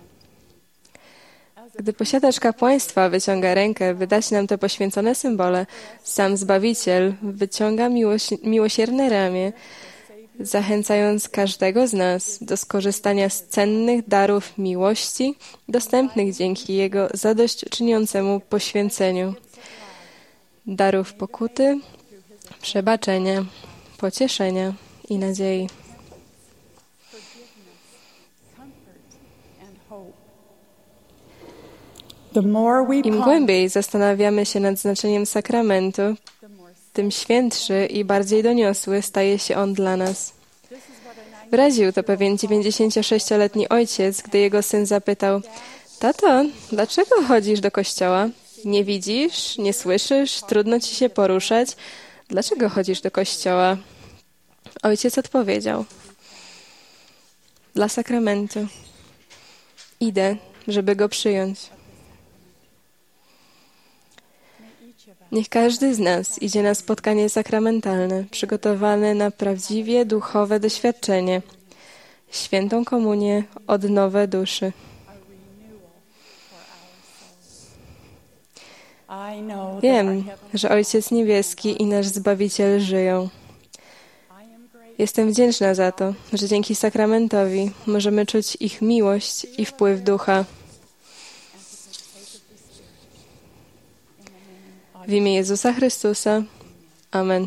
Gdy posiadacz kapłaństwa wyciąga rękę, by dać nam te poświęcone symbole, sam Zbawiciel wyciąga miłosierne ramię, zachęcając każdego z nas do skorzystania z cennych darów miłości, dostępnych dzięki Jego zadośćuczyniącemu poświęceniu. Darów pokuty, przebaczenia, pocieszenia i nadziei. Im głębiej zastanawiamy się nad znaczeniem sakramentu, tym świętszy i bardziej doniosły staje się on dla nas. Wyraził to pewien 96-letni ojciec, gdy jego syn zapytał: tato, dlaczego chodzisz do kościoła? Nie widzisz, nie słyszysz, trudno ci się poruszać. Dlaczego chodzisz do kościoła? Ojciec odpowiedział: dla sakramentu. Idę, żeby go przyjąć. Niech każdy z nas idzie na spotkanie sakramentalne, przygotowane na prawdziwie duchowe doświadczenie, świętą komunię, odnowę duszy. Wiem, że Ojciec Niebieski i nasz Zbawiciel żyją. Jestem wdzięczna za to, że dzięki sakramentowi możemy czuć ich miłość i wpływ Ducha. W imię Jezusa Chrystusa. Amen.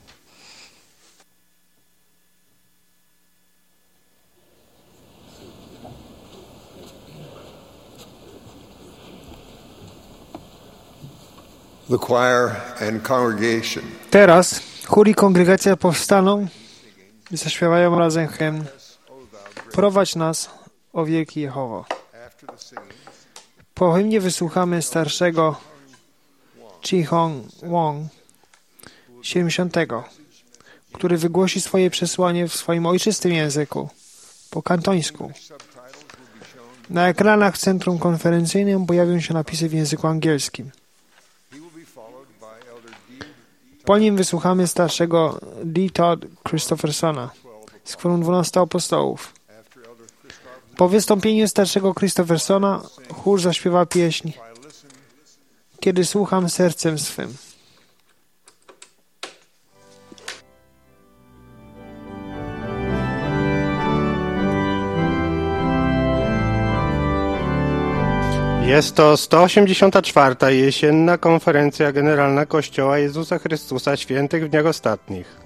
The choir and congregation. Teraz chór i kongregacja powstaną i zaśpiewają razem hymn Prowadź nas, o wielki Jehowo. Po hymnie wysłuchamy starszego Chi Hong Wong 70, który wygłosi swoje przesłanie w swoim ojczystym języku, po kantońsku. Na ekranach w centrum konferencyjnym pojawią się napisy w języku angielskim. Po nim wysłuchamy starszego D. Todd Christophersona z Kworum 12 Apostołów. Po wystąpieniu starszego Christophersona chór zaśpiewa pieśń Kiedy słucham sercem swym. Jest to 184. jesienna konferencja generalna Kościoła Jezusa Chrystusa Świętych w Dniach Ostatnich.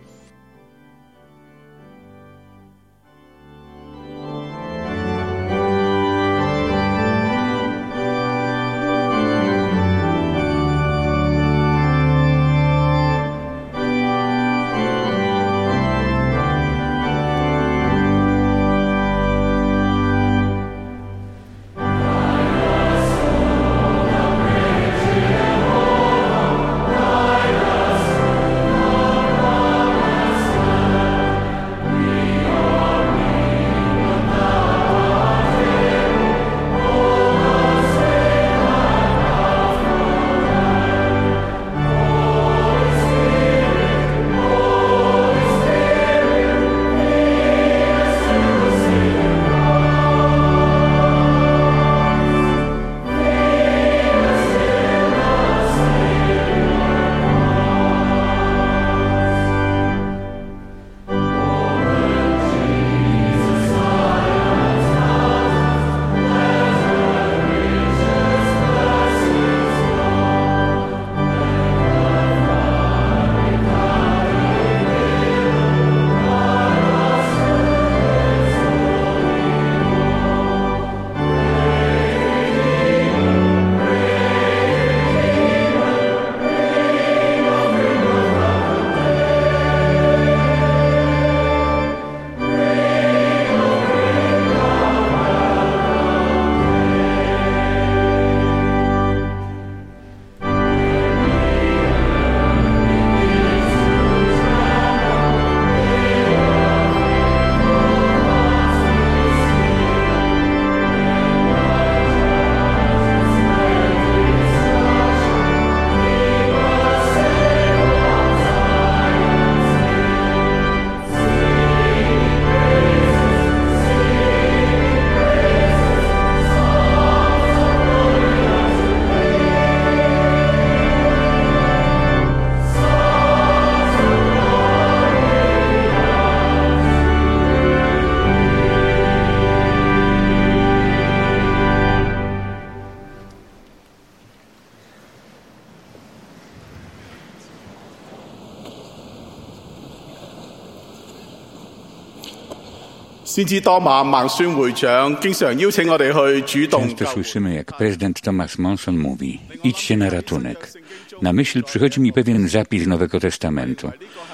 Często słyszymy, jak prezydent Thomas Monson mówi: idźcie na ratunek. Na myśl przychodzi mi pewien zapis Nowego Testamentu.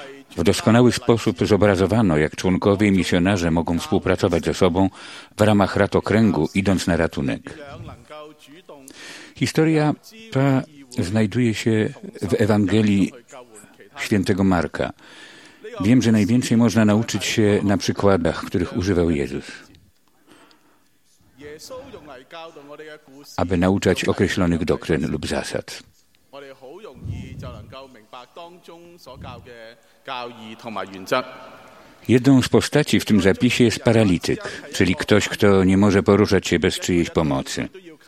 W doskonały sposób zobrazowano, jak członkowie i misjonarze mogą współpracować ze sobą w ramach ratokręgu, idąc na ratunek. Historia ta znajduje się w Ewangelii świętego Marka. Wiem, że najwięcej można nauczyć się na przykładach, których używał Jezus, aby nauczać określonych doktryn lub zasad. Jedną z postaci w tym zapisie jest paralityk, czyli ktoś, kto nie może poruszać się bez czyjejś pomocy.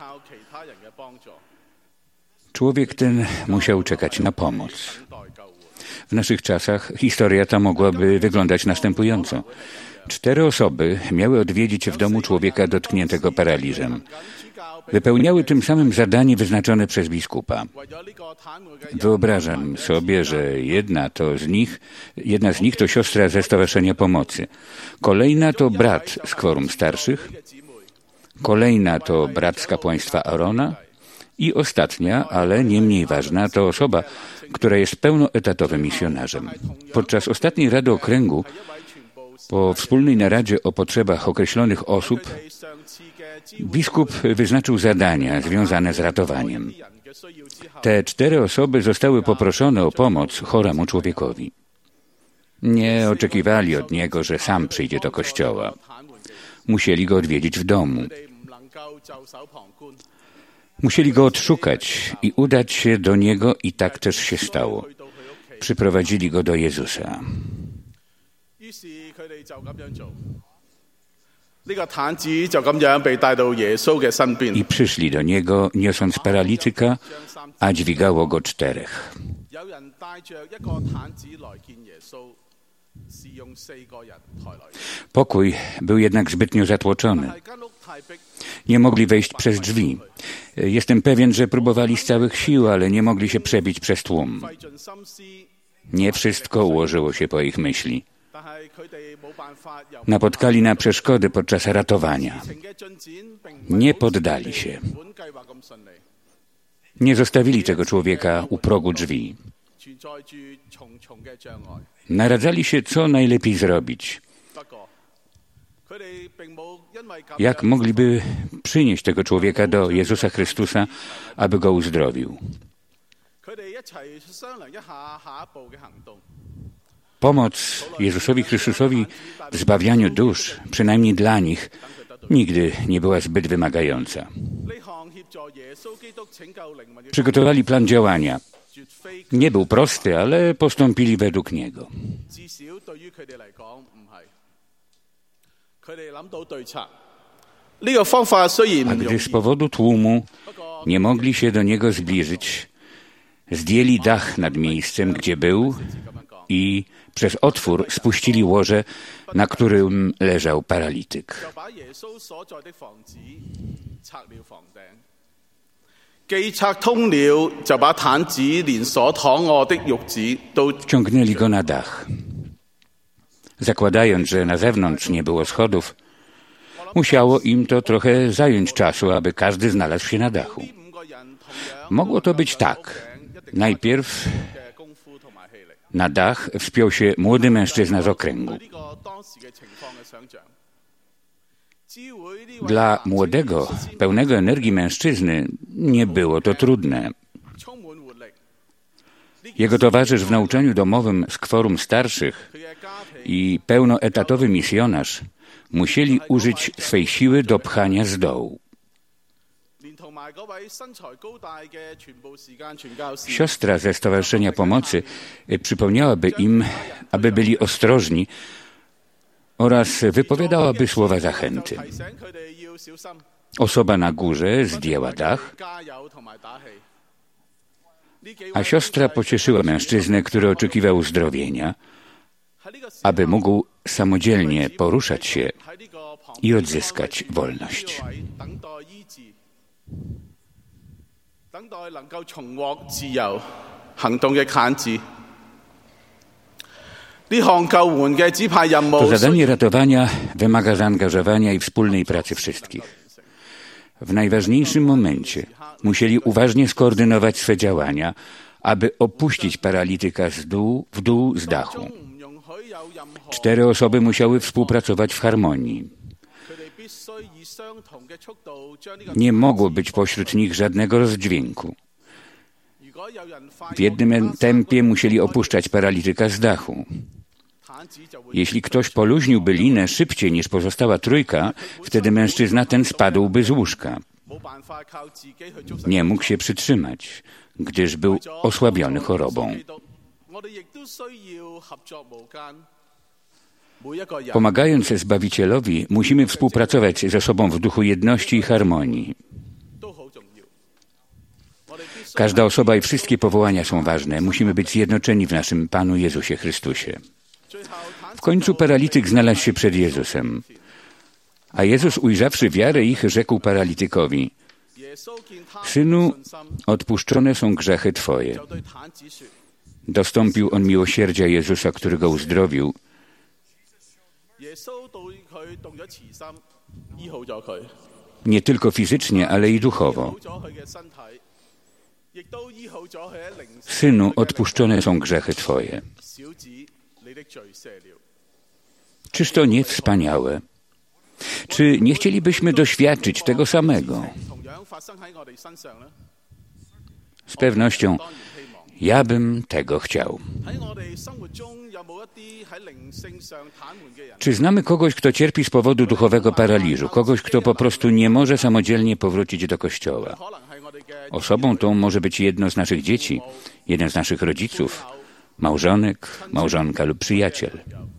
Człowiek ten musiał czekać na pomoc. W naszych czasach historia ta mogłaby wyglądać następująco. 4 osoby miały odwiedzić w domu człowieka dotkniętego paraliżem. Wypełniały tym samym zadanie wyznaczone przez biskupa. Wyobrażam sobie, że jedna z nich to siostra ze Stowarzyszenia Pomocy. Kolejna to brat z Kworum Starszych. Kolejna to brat z kapłaństwa Arona. I ostatnia, ale nie mniej ważna, to osoba, która jest pełnoetatowym misjonarzem. Podczas ostatniej Rady Okręgu, po wspólnej naradzie o potrzebach określonych osób, biskup wyznaczył zadania związane z ratowaniem. Te 4 osoby zostały poproszone o pomoc choremu człowiekowi. Nie oczekiwali od niego, że sam przyjdzie do kościoła. Musieli go odwiedzić w domu. Musieli go odszukać i udać się do niego i tak też się stało. Przyprowadzili go do Jezusa. I przyszli do niego, niosąc paralityka, a dźwigało go 4. Pokój był jednak zbytnio zatłoczony. Nie mogli wejść przez drzwi. Jestem pewien, że próbowali z całych sił, ale nie mogli się przebić przez tłum. Nie wszystko ułożyło się po ich myśli. Napotkali na przeszkody podczas ratowania. Nie poddali się. Nie zostawili tego człowieka u progu drzwi. Naradzali się, co najlepiej zrobić. Jak mogliby przynieść tego człowieka do Jezusa Chrystusa, aby go uzdrowił? Pomoc Jezusowi Chrystusowi w zbawianiu dusz, przynajmniej dla nich, nigdy nie była zbyt wymagająca. Przygotowali plan działania. Nie był prosty, ale postąpili według niego. A gdy z powodu tłumu nie mogli się do niego zbliżyć, zdjęli dach nad miejscem, gdzie był i przez otwór spuścili łoże, na którym leżał paralityk. Wciągnęli go na dach. Zakładając, że na zewnątrz nie było schodów, musiało im to trochę zająć czasu, aby każdy znalazł się na dachu. Mogło to być tak. Najpierw na dach wspiął się młody mężczyzna z okręgu. Dla młodego, pełnego energii mężczyzny nie było to trudne. Jego towarzysz w nauczaniu domowym z kworum starszych i pełnoetatowy misjonarz musieli użyć swej siły do pchania z dołu. Siostra ze Stowarzyszenia Pomocy przypomniałaby im, aby byli ostrożni oraz wypowiadałaby słowa zachęty. Osoba na górze zdjęła dach, a siostra pocieszyła mężczyznę, który oczekiwał uzdrowienia, aby mógł samodzielnie poruszać się i odzyskać wolność. To zadanie ratowania wymaga zaangażowania i wspólnej pracy wszystkich. W najważniejszym momencie musieli uważnie skoordynować swe działania, aby opuścić paralityka w dół z dachu. 4 osoby musiały współpracować w harmonii. Nie mogło być pośród nich żadnego rozdźwięku. W jednym tempie musieli opuszczać paralityka z dachu. Jeśli ktoś poluźniłby linę szybciej niż pozostała trójka, wtedy mężczyzna ten spadłby z łóżka. Nie mógł się przytrzymać, gdyż był osłabiony chorobą. Pomagając Zbawicielowi, musimy współpracować ze sobą w duchu jedności i harmonii. Każda osoba i wszystkie powołania są ważne. Musimy być zjednoczeni w naszym Panu Jezusie Chrystusie. W końcu paralityk znalazł się przed Jezusem. A Jezus, ujrzawszy wiarę ich, rzekł paralitykowi: Synu, odpuszczone są grzechy Twoje. Dostąpił on miłosierdzia Jezusa, który go uzdrowił. Nie tylko fizycznie, ale i duchowo. Synu, odpuszczone są grzechy Twoje. Czyż to nie wspaniałe? Czy nie chcielibyśmy doświadczyć tego samego? Z pewnością ja bym tego chciał. Czy znamy kogoś, kto cierpi z powodu duchowego paraliżu? Kogoś, kto po prostu nie może samodzielnie powrócić do kościoła? Osobą tą może być jedno z naszych dzieci, jeden z naszych rodziców, małżonek, małżonka lub przyjaciel.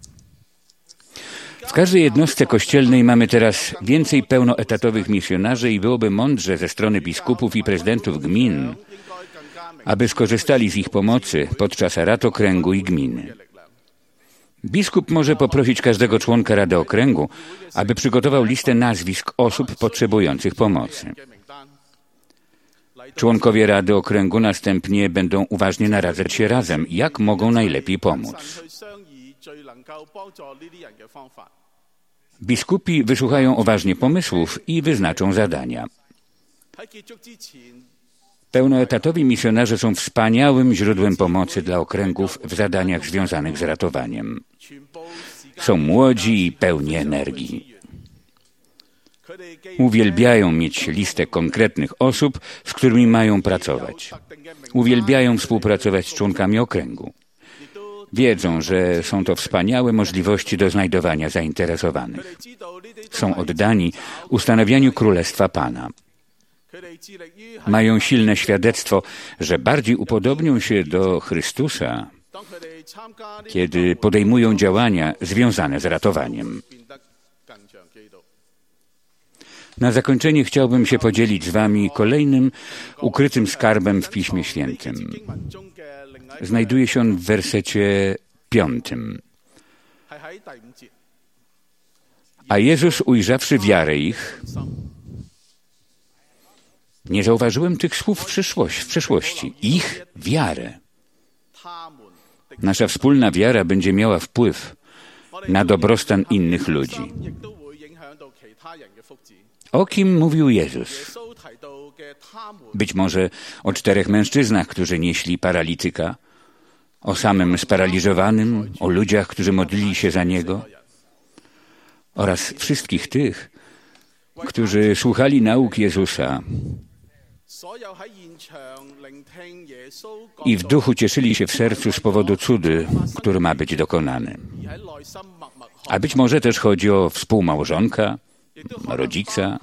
W każdej jednostce kościelnej mamy teraz więcej pełnoetatowych misjonarzy i byłoby mądrze ze strony biskupów i prezydentów gmin, aby skorzystali z ich pomocy podczas rad okręgu i gminy. Biskup może poprosić każdego członka Rady Okręgu, aby przygotował listę nazwisk osób potrzebujących pomocy. Członkowie Rady Okręgu następnie będą uważnie naradzać się razem, jak mogą najlepiej pomóc. Biskupi wysłuchają uważnie pomysłów i wyznaczą zadania. Pełnoetatowi misjonarze są wspaniałym źródłem pomocy dla okręgów w zadaniach związanych z ratowaniem. Są młodzi i pełni energii. Uwielbiają mieć listę konkretnych osób, z którymi mają pracować. Uwielbiają współpracować z członkami okręgu. Wiedzą, że są to wspaniałe możliwości do znajdowania zainteresowanych. Są oddani ustanawianiu Królestwa Pana. Mają silne świadectwo, że bardziej upodobnią się do Chrystusa, kiedy podejmują działania związane z ratowaniem. Na zakończenie chciałbym się podzielić z Wami kolejnym ukrytym skarbem w Piśmie Świętym. Znajduje się on w wersecie 5. A Jezus, ujrzawszy wiarę ich, nie zauważyłem tych słów w przeszłości. Ich wiarę. Nasza wspólna wiara będzie miała wpływ na dobrostan innych ludzi. O kim mówił Jezus? Być może o 4 mężczyznach, którzy nieśli paralityka, o samym sparaliżowanym, o ludziach, którzy modlili się za niego, oraz wszystkich tych, którzy słuchali nauk Jezusa i w duchu cieszyli się w sercu z powodu cudu, który ma być dokonany. A być może też chodzi o współmałżonka, rodzica,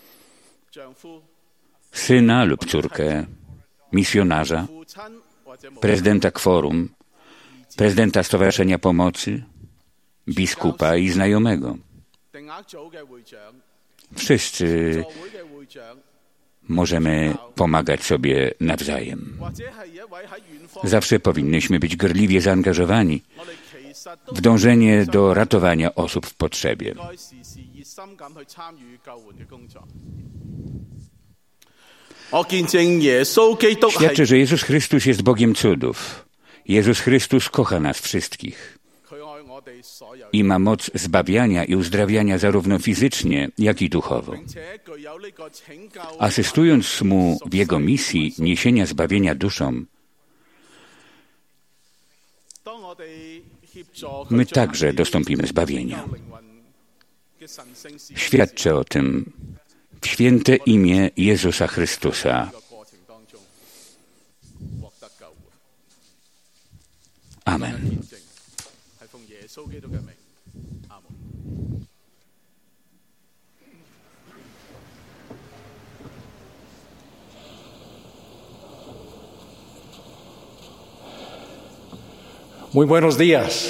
syna lub córkę, misjonarza, prezydenta kworum, prezydenta Stowarzyszenia Pomocy, biskupa i znajomego. Wszyscy możemy pomagać sobie nawzajem. Zawsze powinnyśmy być gorliwie zaangażowani w dążenie do ratowania osób w potrzebie. Świadczę, że Jezus Chrystus jest Bogiem cudów. Jezus Chrystus kocha nas wszystkich i ma moc zbawiania i uzdrawiania zarówno fizycznie, jak i duchowo. Asystując Mu w Jego misji niesienia zbawienia duszom, my także dostąpimy zbawienia. Świadczę o tym w święte imię Jezusa Chrystusa. Amen. Muy buenos días.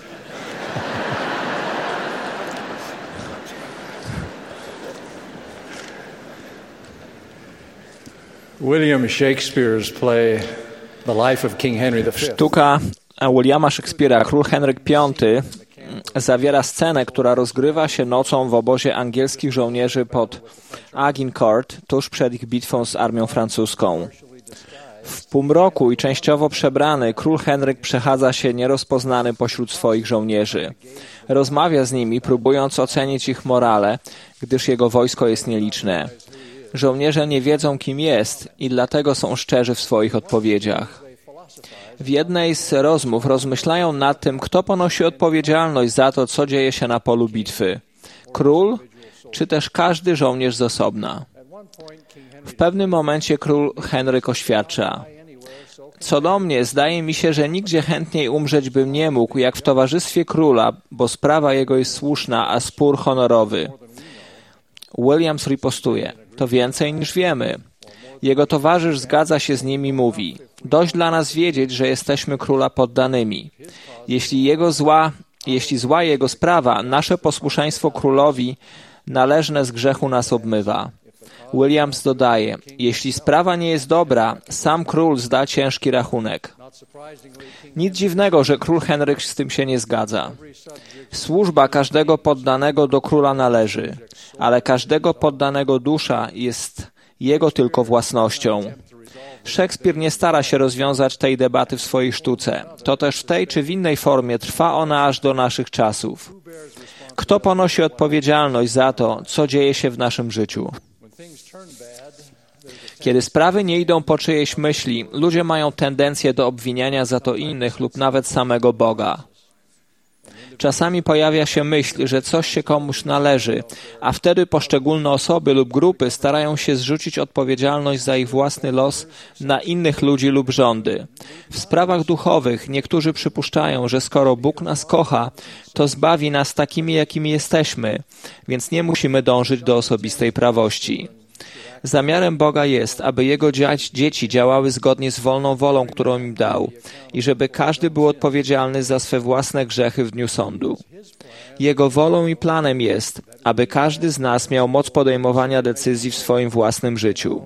William Shakespeare's play The Life of King Henry V. Sztuka Williama Shakespeare'a, Król Henryk V, zawiera scenę, która rozgrywa się nocą w obozie angielskich żołnierzy pod Agincourt, tuż przed ich bitwą z armią francuską. W półmroku i częściowo przebrany król Henryk przechadza się nierozpoznany pośród swoich żołnierzy. Rozmawia z nimi, próbując ocenić ich morale, gdyż jego wojsko jest nieliczne. Żołnierze nie wiedzą, kim jest i dlatego są szczerzy w swoich odpowiedziach. W jednej z rozmów rozmyślają nad tym, kto ponosi odpowiedzialność za to, co dzieje się na polu bitwy. Król, czy też każdy żołnierz z osobna? W pewnym momencie król Henryk oświadcza: co do mnie, zdaje mi się, że nigdzie chętniej umrzeć bym nie mógł, jak w towarzystwie króla, bo sprawa jego jest słuszna, a spór honorowy. Williams ripostuje: to więcej niż wiemy. Jego towarzysz zgadza się z nim i mówi: dość dla nas wiedzieć, że jesteśmy króla poddanymi. Jeśli zła jego sprawa, nasze posłuszeństwo królowi należne z grzechu nas obmywa. Williams dodaje: jeśli sprawa nie jest dobra, sam król zda ciężki rachunek. Nic dziwnego, że król Henryk z tym się nie zgadza. Służba każdego poddanego do króla należy, ale każdego poddanego dusza jest jego tylko własnością. Szekspir nie stara się rozwiązać tej debaty w swojej sztuce. To też w tej czy w innej formie trwa ona aż do naszych czasów. Kto ponosi odpowiedzialność za to, co dzieje się w naszym życiu? Kiedy sprawy nie idą po czyjejś myśli, ludzie mają tendencję do obwiniania za to innych lub nawet samego Boga. Czasami pojawia się myśl, że coś się komuś należy, a wtedy poszczególne osoby lub grupy starają się zrzucić odpowiedzialność za ich własny los na innych ludzi lub rządy. W sprawach duchowych niektórzy przypuszczają, że skoro Bóg nas kocha, to zbawi nas takimi, jakimi jesteśmy, więc nie musimy dążyć do osobistej prawości. Zamiarem Boga jest, aby Jego dzieci działały zgodnie z wolną wolą, którą im dał i żeby każdy był odpowiedzialny za swe własne grzechy w dniu sądu. Jego wolą i planem jest, aby każdy z nas miał moc podejmowania decyzji w swoim własnym życiu.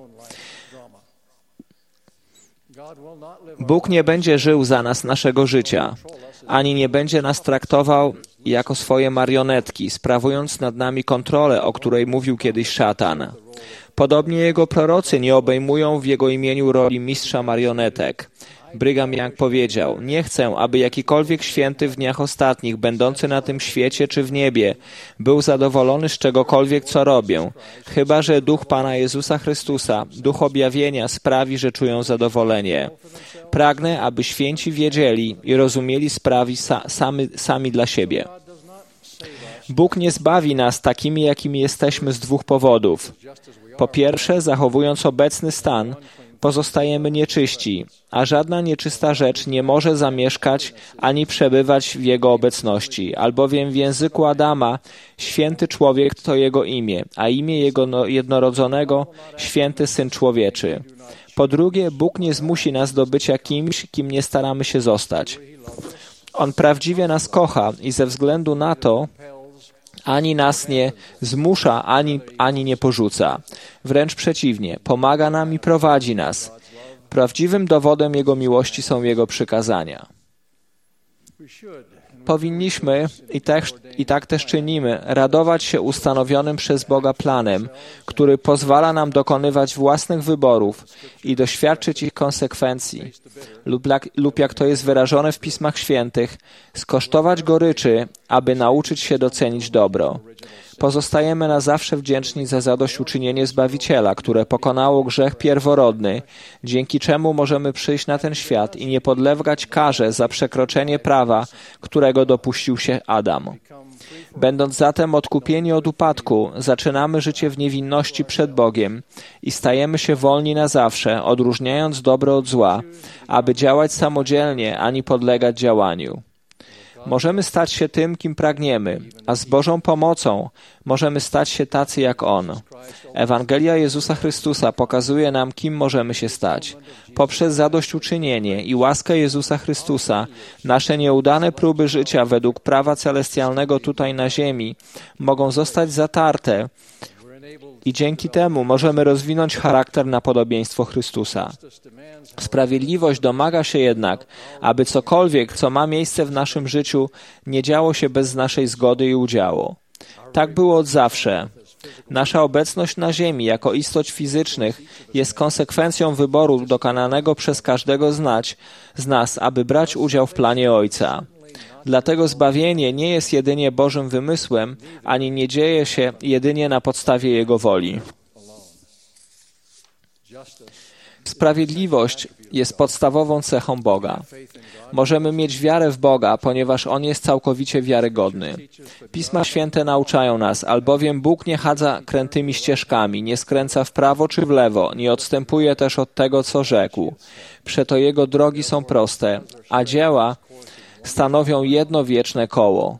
Bóg nie będzie żył za nas naszego życia, ani nie będzie nas traktował jako swoje marionetki, sprawując nad nami kontrolę, o której mówił kiedyś szatan. Podobnie jego prorocy nie obejmują w jego imieniu roli mistrza marionetek. Brigham Young powiedział: nie chcę, aby jakikolwiek święty w dniach ostatnich, będący na tym świecie czy w niebie, był zadowolony z czegokolwiek, co robię, chyba że duch Pana Jezusa Chrystusa, duch objawienia sprawi, że czują zadowolenie. Pragnę, aby święci wiedzieli i rozumieli sprawy sami dla siebie. Bóg nie zbawi nas takimi, jakimi jesteśmy z dwóch powodów. Po pierwsze, zachowując obecny stan, pozostajemy nieczyści, a żadna nieczysta rzecz nie może zamieszkać ani przebywać w Jego obecności, albowiem w języku Adama święty człowiek to Jego imię, a imię Jego jednorodzonego święty Syn Człowieczy. Po drugie, Bóg nie zmusi nas do bycia kimś, kim nie staramy się zostać. On prawdziwie nas kocha i ze względu na to ani nas nie zmusza, ani nie porzuca. Wręcz przeciwnie, pomaga nam i prowadzi nas. Prawdziwym dowodem Jego miłości są Jego przykazania. Powinniśmy, i tak też czynimy, radować się ustanowionym przez Boga planem, który pozwala nam dokonywać własnych wyborów i doświadczyć ich konsekwencji, lub jak to jest wyrażone w Pismach Świętych, skosztować goryczy, aby nauczyć się docenić dobro. Pozostajemy na zawsze wdzięczni za zadośćuczynienie Zbawiciela, które pokonało grzech pierworodny, dzięki czemu możemy przyjść na ten świat i nie podlegać karze za przekroczenie prawa, którego dopuścił się Adam. Będąc zatem odkupieni od upadku, zaczynamy życie w niewinności przed Bogiem i stajemy się wolni na zawsze, odróżniając dobro od zła, aby działać samodzielnie, ani podlegać działaniu. Możemy stać się tym, kim pragniemy, a z Bożą pomocą możemy stać się tacy jak On. Ewangelia Jezusa Chrystusa pokazuje nam, kim możemy się stać. Poprzez zadośćuczynienie i łaskę Jezusa Chrystusa nasze nieudane próby życia według prawa celestialnego tutaj na ziemi mogą zostać zatarte i dzięki temu możemy rozwinąć charakter na podobieństwo Chrystusa. Sprawiedliwość domaga się jednak, aby cokolwiek, co ma miejsce w naszym życiu, nie działo się bez naszej zgody i udziału. Tak było od zawsze. Nasza obecność na ziemi jako istot fizycznych jest konsekwencją wyboru dokonanego przez każdego z nas, aby brać udział w planie Ojca. Dlatego zbawienie nie jest jedynie Bożym wymysłem, ani nie dzieje się jedynie na podstawie Jego woli. Sprawiedliwość jest podstawową cechą Boga. Możemy mieć wiarę w Boga, ponieważ On jest całkowicie wiarygodny. Pisma Święte nauczają nas, albowiem Bóg nie chadza krętymi ścieżkami, nie skręca w prawo czy w lewo, nie odstępuje też od tego, co rzekł. Przeto Jego drogi są proste, a dzieła stanowią jedno wieczne koło.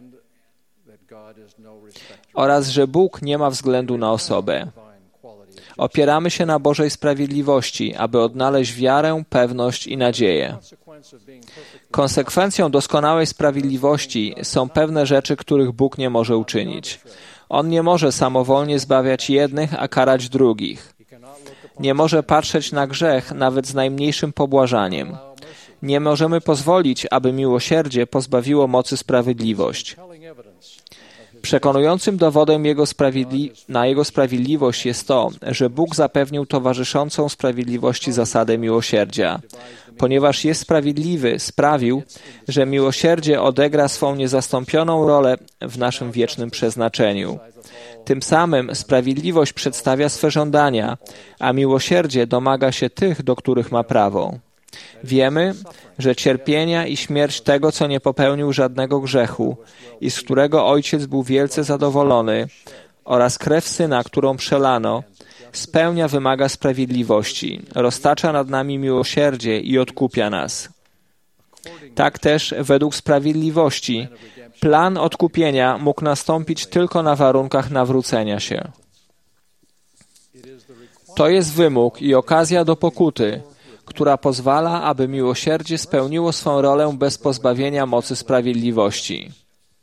Oraz, że Bóg nie ma względu na osobę. Opieramy się na Bożej sprawiedliwości, aby odnaleźć wiarę, pewność i nadzieję. Konsekwencją doskonałej sprawiedliwości są pewne rzeczy, których Bóg nie może uczynić. On nie może samowolnie zbawiać jednych, a karać drugich. Nie może patrzeć na grzech nawet z najmniejszym pobłażaniem. Nie możemy pozwolić, aby miłosierdzie pozbawiło mocy sprawiedliwość. Przekonującym dowodem na Jego sprawiedliwość jest to, że Bóg zapewnił towarzyszącą sprawiedliwości zasadę miłosierdzia. Ponieważ jest sprawiedliwy, sprawił, że miłosierdzie odegra swą niezastąpioną rolę w naszym wiecznym przeznaczeniu. Tym samym sprawiedliwość przedstawia swe żądania, a miłosierdzie domaga się tych, do których ma prawo. Wiemy, że cierpienia i śmierć tego, co nie popełnił żadnego grzechu i z którego Ojciec był wielce zadowolony, oraz krew Syna, którą przelano, spełnia wymaga sprawiedliwości, roztacza nad nami miłosierdzie i odkupia nas. Tak też, według sprawiedliwości, plan odkupienia mógł nastąpić tylko na warunkach nawrócenia się. To jest wymóg i okazja do pokuty, która pozwala, aby miłosierdzie spełniło swą rolę bez pozbawienia mocy sprawiedliwości.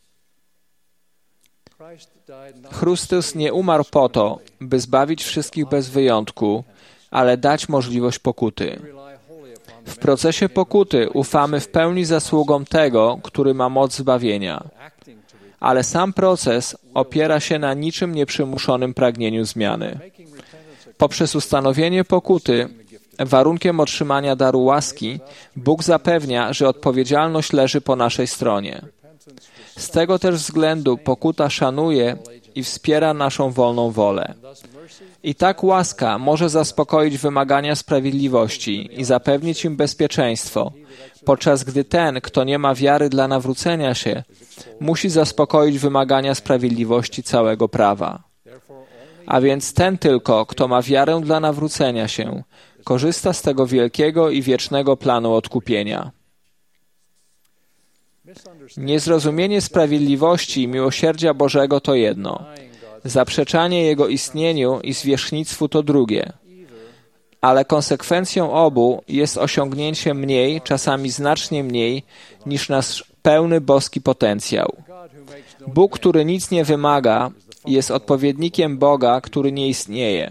Chrystus nie umarł po to, by zbawić wszystkich bez wyjątku, ale dać możliwość pokuty. W procesie pokuty ufamy w pełni zasługom tego, który ma moc zbawienia. Ale sam proces opiera się na niczym nieprzymuszonym pragnieniu zmiany. Poprzez ustanowienie pokuty, warunkiem otrzymania daru łaski, Bóg zapewnia, że odpowiedzialność leży po naszej stronie. Z tego też względu pokuta szanuje i wspiera naszą wolną wolę. I tak łaska może zaspokoić wymagania sprawiedliwości i zapewnić im bezpieczeństwo, podczas gdy ten, kto nie ma wiary dla nawrócenia się, musi zaspokoić wymagania sprawiedliwości całego prawa. A więc ten tylko, kto ma wiarę dla nawrócenia się, korzysta z tego wielkiego i wiecznego planu odkupienia. Niezrozumienie sprawiedliwości i miłosierdzia Bożego to jedno. Zaprzeczanie Jego istnieniu i zwierzchnictwu to drugie. Ale konsekwencją obu jest osiągnięcie mniej, czasami znacznie mniej, niż nasz pełny boski potencjał. Bóg, który nic nie wymaga, jest odpowiednikiem Boga, który nie istnieje.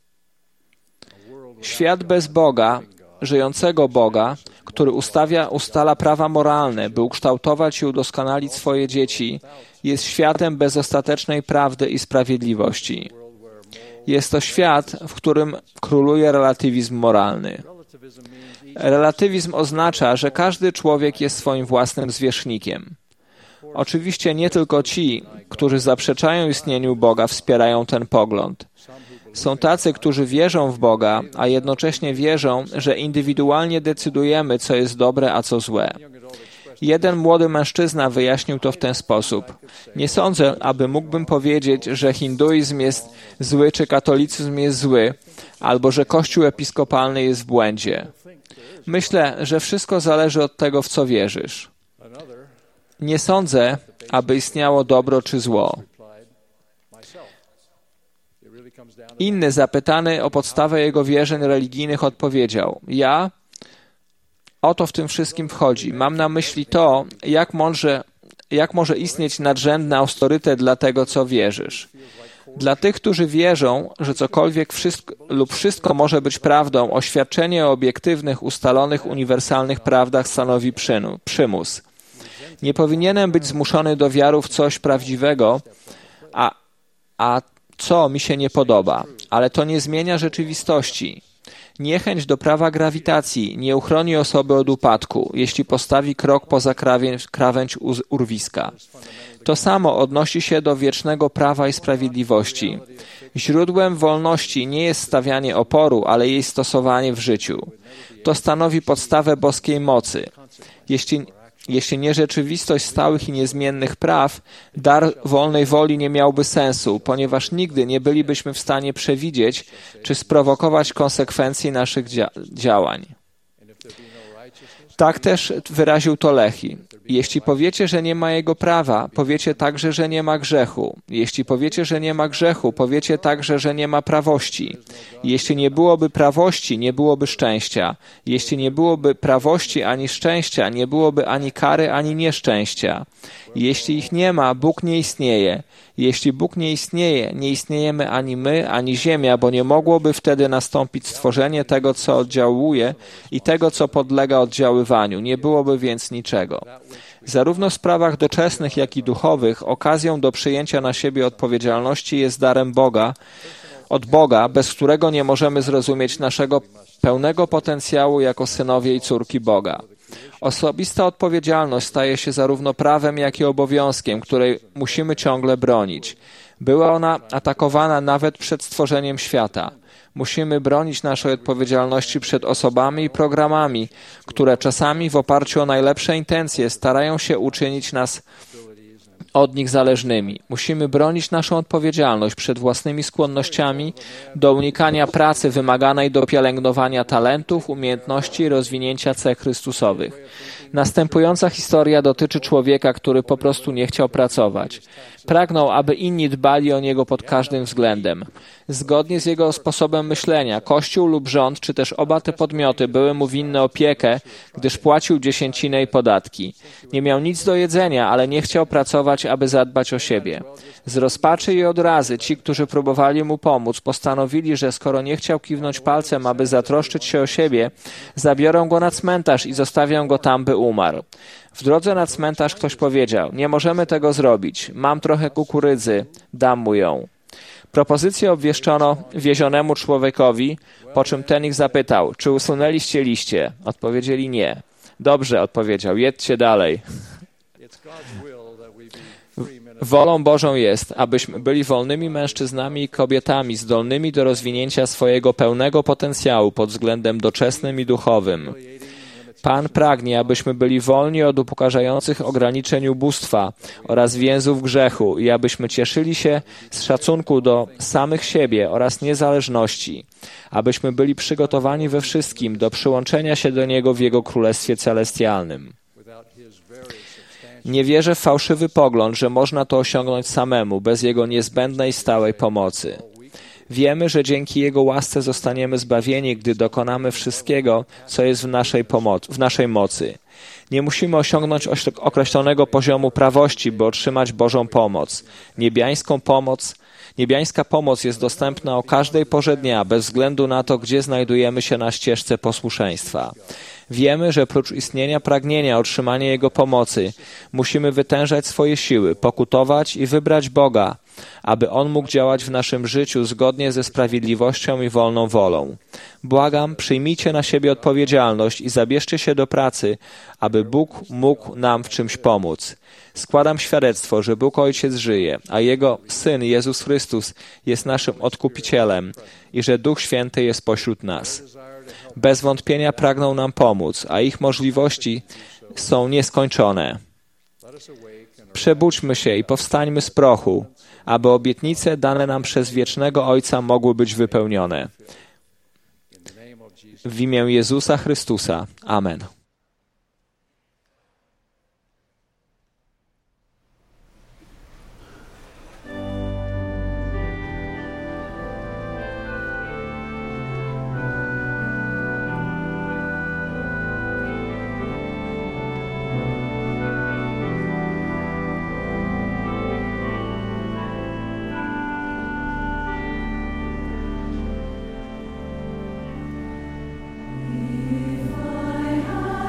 Świat bez Boga, żyjącego Boga, który ustala prawa moralne, by ukształtować i udoskonalić swoje dzieci, jest światem bez ostatecznej prawdy i sprawiedliwości. Jest to świat, w którym króluje relatywizm moralny. Relatywizm oznacza, że każdy człowiek jest swoim własnym zwierzchnikiem. Oczywiście nie tylko ci, którzy zaprzeczają istnieniu Boga, wspierają ten pogląd. Są tacy, którzy wierzą w Boga, a jednocześnie wierzą, że indywidualnie decydujemy, co jest dobre, a co złe. Jeden młody mężczyzna wyjaśnił to w ten sposób. Nie sądzę, aby mógłbym powiedzieć, że hinduizm jest zły, czy katolicyzm jest zły, albo że Kościół episkopalny jest w błędzie. Myślę, że wszystko zależy od tego, w co wierzysz. Nie sądzę, aby istniało dobro czy zło. Inny, zapytany o podstawę jego wierzeń religijnych, odpowiedział: o to w tym wszystkim wchodzi. Mam na myśli to, jak może istnieć nadrzędny autorytet dla tego, co wierzysz. Dla tych, którzy wierzą, że cokolwiek wszystko może być prawdą, oświadczenie o obiektywnych, ustalonych, uniwersalnych prawdach stanowi przymus. Nie powinienem być zmuszony do wiary w coś prawdziwego, a co mi się nie podoba, ale to nie zmienia rzeczywistości. Niechęć do prawa grawitacji nie uchroni osoby od upadku, jeśli postawi krok poza krawędź urwiska. To samo odnosi się do wiecznego prawa i sprawiedliwości. Źródłem wolności nie jest stawianie oporu, ale jej stosowanie w życiu. To stanowi podstawę boskiej mocy. Jeśli nie rzeczywistość stałych i niezmiennych praw, dar wolnej woli nie miałby sensu, ponieważ nigdy nie bylibyśmy w stanie przewidzieć czy sprowokować konsekwencji naszych działań. Tak też wyraził to Lehi. Jeśli powiecie, że nie ma jego prawa, powiecie także, że nie ma grzechu. Jeśli powiecie, że nie ma grzechu, powiecie także, że nie ma prawości. Jeśli nie byłoby prawości, nie byłoby szczęścia. Jeśli nie byłoby prawości ani szczęścia, nie byłoby ani kary, ani nieszczęścia. Jeśli ich nie ma, Bóg nie istnieje. Jeśli Bóg nie istnieje, nie istniejemy ani my, ani ziemia, bo nie mogłoby wtedy nastąpić stworzenie tego, co oddziałuje i tego, co podlega oddziaływaniu. Nie byłoby więc niczego. Zarówno w sprawach doczesnych, jak i duchowych, okazją do przyjęcia na siebie odpowiedzialności jest darem od Boga, bez którego nie możemy zrozumieć naszego pełnego potencjału jako synowie i córki Boga. Osobista odpowiedzialność staje się zarówno prawem, jak i obowiązkiem, której musimy ciągle bronić. Była ona atakowana nawet przed stworzeniem świata. Musimy bronić naszej odpowiedzialności przed osobami i programami, które czasami w oparciu o najlepsze intencje starają się uczynić nas od nich zależnymi. Musimy bronić naszą odpowiedzialność przed własnymi skłonnościami do unikania pracy wymaganej do pielęgnowania talentów, umiejętności i rozwinięcia cech Chrystusowych. Następująca historia dotyczy człowieka, który po prostu nie chciał pracować. Pragnął, aby inni dbali o niego pod każdym względem. Zgodnie z jego sposobem myślenia, Kościół lub rząd, czy też oba te podmioty były mu winne opiekę, gdyż płacił dziesięcinę i podatki. Nie miał nic do jedzenia, ale nie chciał pracować, aby zadbać o siebie. Z rozpaczy i odrazy ci, którzy próbowali mu pomóc, postanowili, że skoro nie chciał kiwnąć palcem, aby zatroszczyć się o siebie, zabiorą go na cmentarz i zostawią go tam, by umarł. W drodze na cmentarz ktoś powiedział: nie możemy tego zrobić, mam trochę kukurydzy, dam mu ją. Propozycję obwieszczono wiezionemu człowiekowi, po czym ten ich zapytał: czy usunęliście liście? Odpowiedzieli nie. Dobrze, odpowiedział, jedźcie dalej. Wolą Bożą jest, abyśmy byli wolnymi mężczyznami i kobietami, zdolnymi do rozwinięcia swojego pełnego potencjału pod względem doczesnym i duchowym. Pan pragnie, abyśmy byli wolni od upokarzających ograniczeń ubóstwa oraz więzów grzechu i abyśmy cieszyli się z szacunku do samych siebie oraz niezależności, abyśmy byli przygotowani we wszystkim do przyłączenia się do Niego w Jego Królestwie Celestialnym. Nie wierzę w fałszywy pogląd, że można to osiągnąć samemu, bez Jego niezbędnej stałej pomocy. Wiemy, że dzięki Jego łasce zostaniemy zbawieni, gdy dokonamy wszystkiego, co jest w naszej mocy. Nie musimy osiągnąć określonego poziomu prawości, by otrzymać Bożą pomoc. Niebiańska pomoc jest dostępna o każdej porze dnia, bez względu na to, gdzie znajdujemy się na ścieżce posłuszeństwa. Wiemy, że prócz istnienia pragnienia otrzymania Jego pomocy, musimy wytężać swoje siły, pokutować i wybrać Boga, aby On mógł działać w naszym życiu zgodnie ze sprawiedliwością i wolną wolą. Błagam, przyjmijcie na siebie odpowiedzialność i zabierzcie się do pracy, aby Bóg mógł nam w czymś pomóc. Składam świadectwo, że Bóg Ojciec żyje, a Jego Syn Jezus Chrystus jest naszym Odkupicielem i że Duch Święty jest pośród nas. Bez wątpienia pragną nam pomóc, a ich możliwości są nieskończone. Przebudźmy się i powstańmy z prochu, aby obietnice dane nam przez wiecznego Ojca mogły być wypełnione. W imię Jezusa Chrystusa. Amen. If I have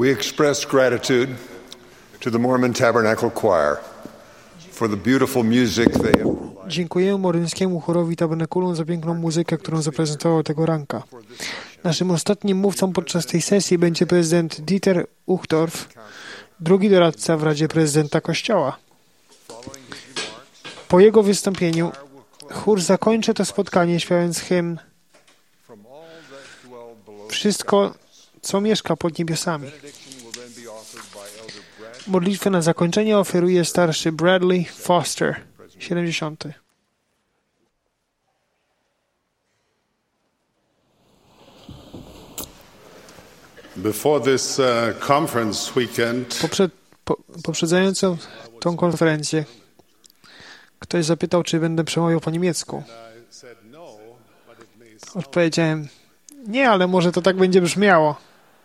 We express gratitude to the Mormon Tabernacle Choir for the beautiful music they have. Dziękujemy moryńskiemu chorowi Tabernakulum za piękną muzykę, którą zaprezentował tego ranka. Naszym ostatnim mówcą podczas tej sesji będzie prezydent Dieter Uchtdorf, drugi doradca w Radzie Prezydenta Kościoła. Po jego wystąpieniu chór zakończy to spotkanie śpiewając hymn Wszystko, co mieszka pod niebiosami. Modlitwę na zakończenie oferuje starszy Bradley Foster, 70. Before this conference weekend, poprzedzającą tą konferencję, ktoś zapytał, czy będę przemawiał po niemiecku. Odpowiedziałem, nie, ale może to tak będzie brzmiało.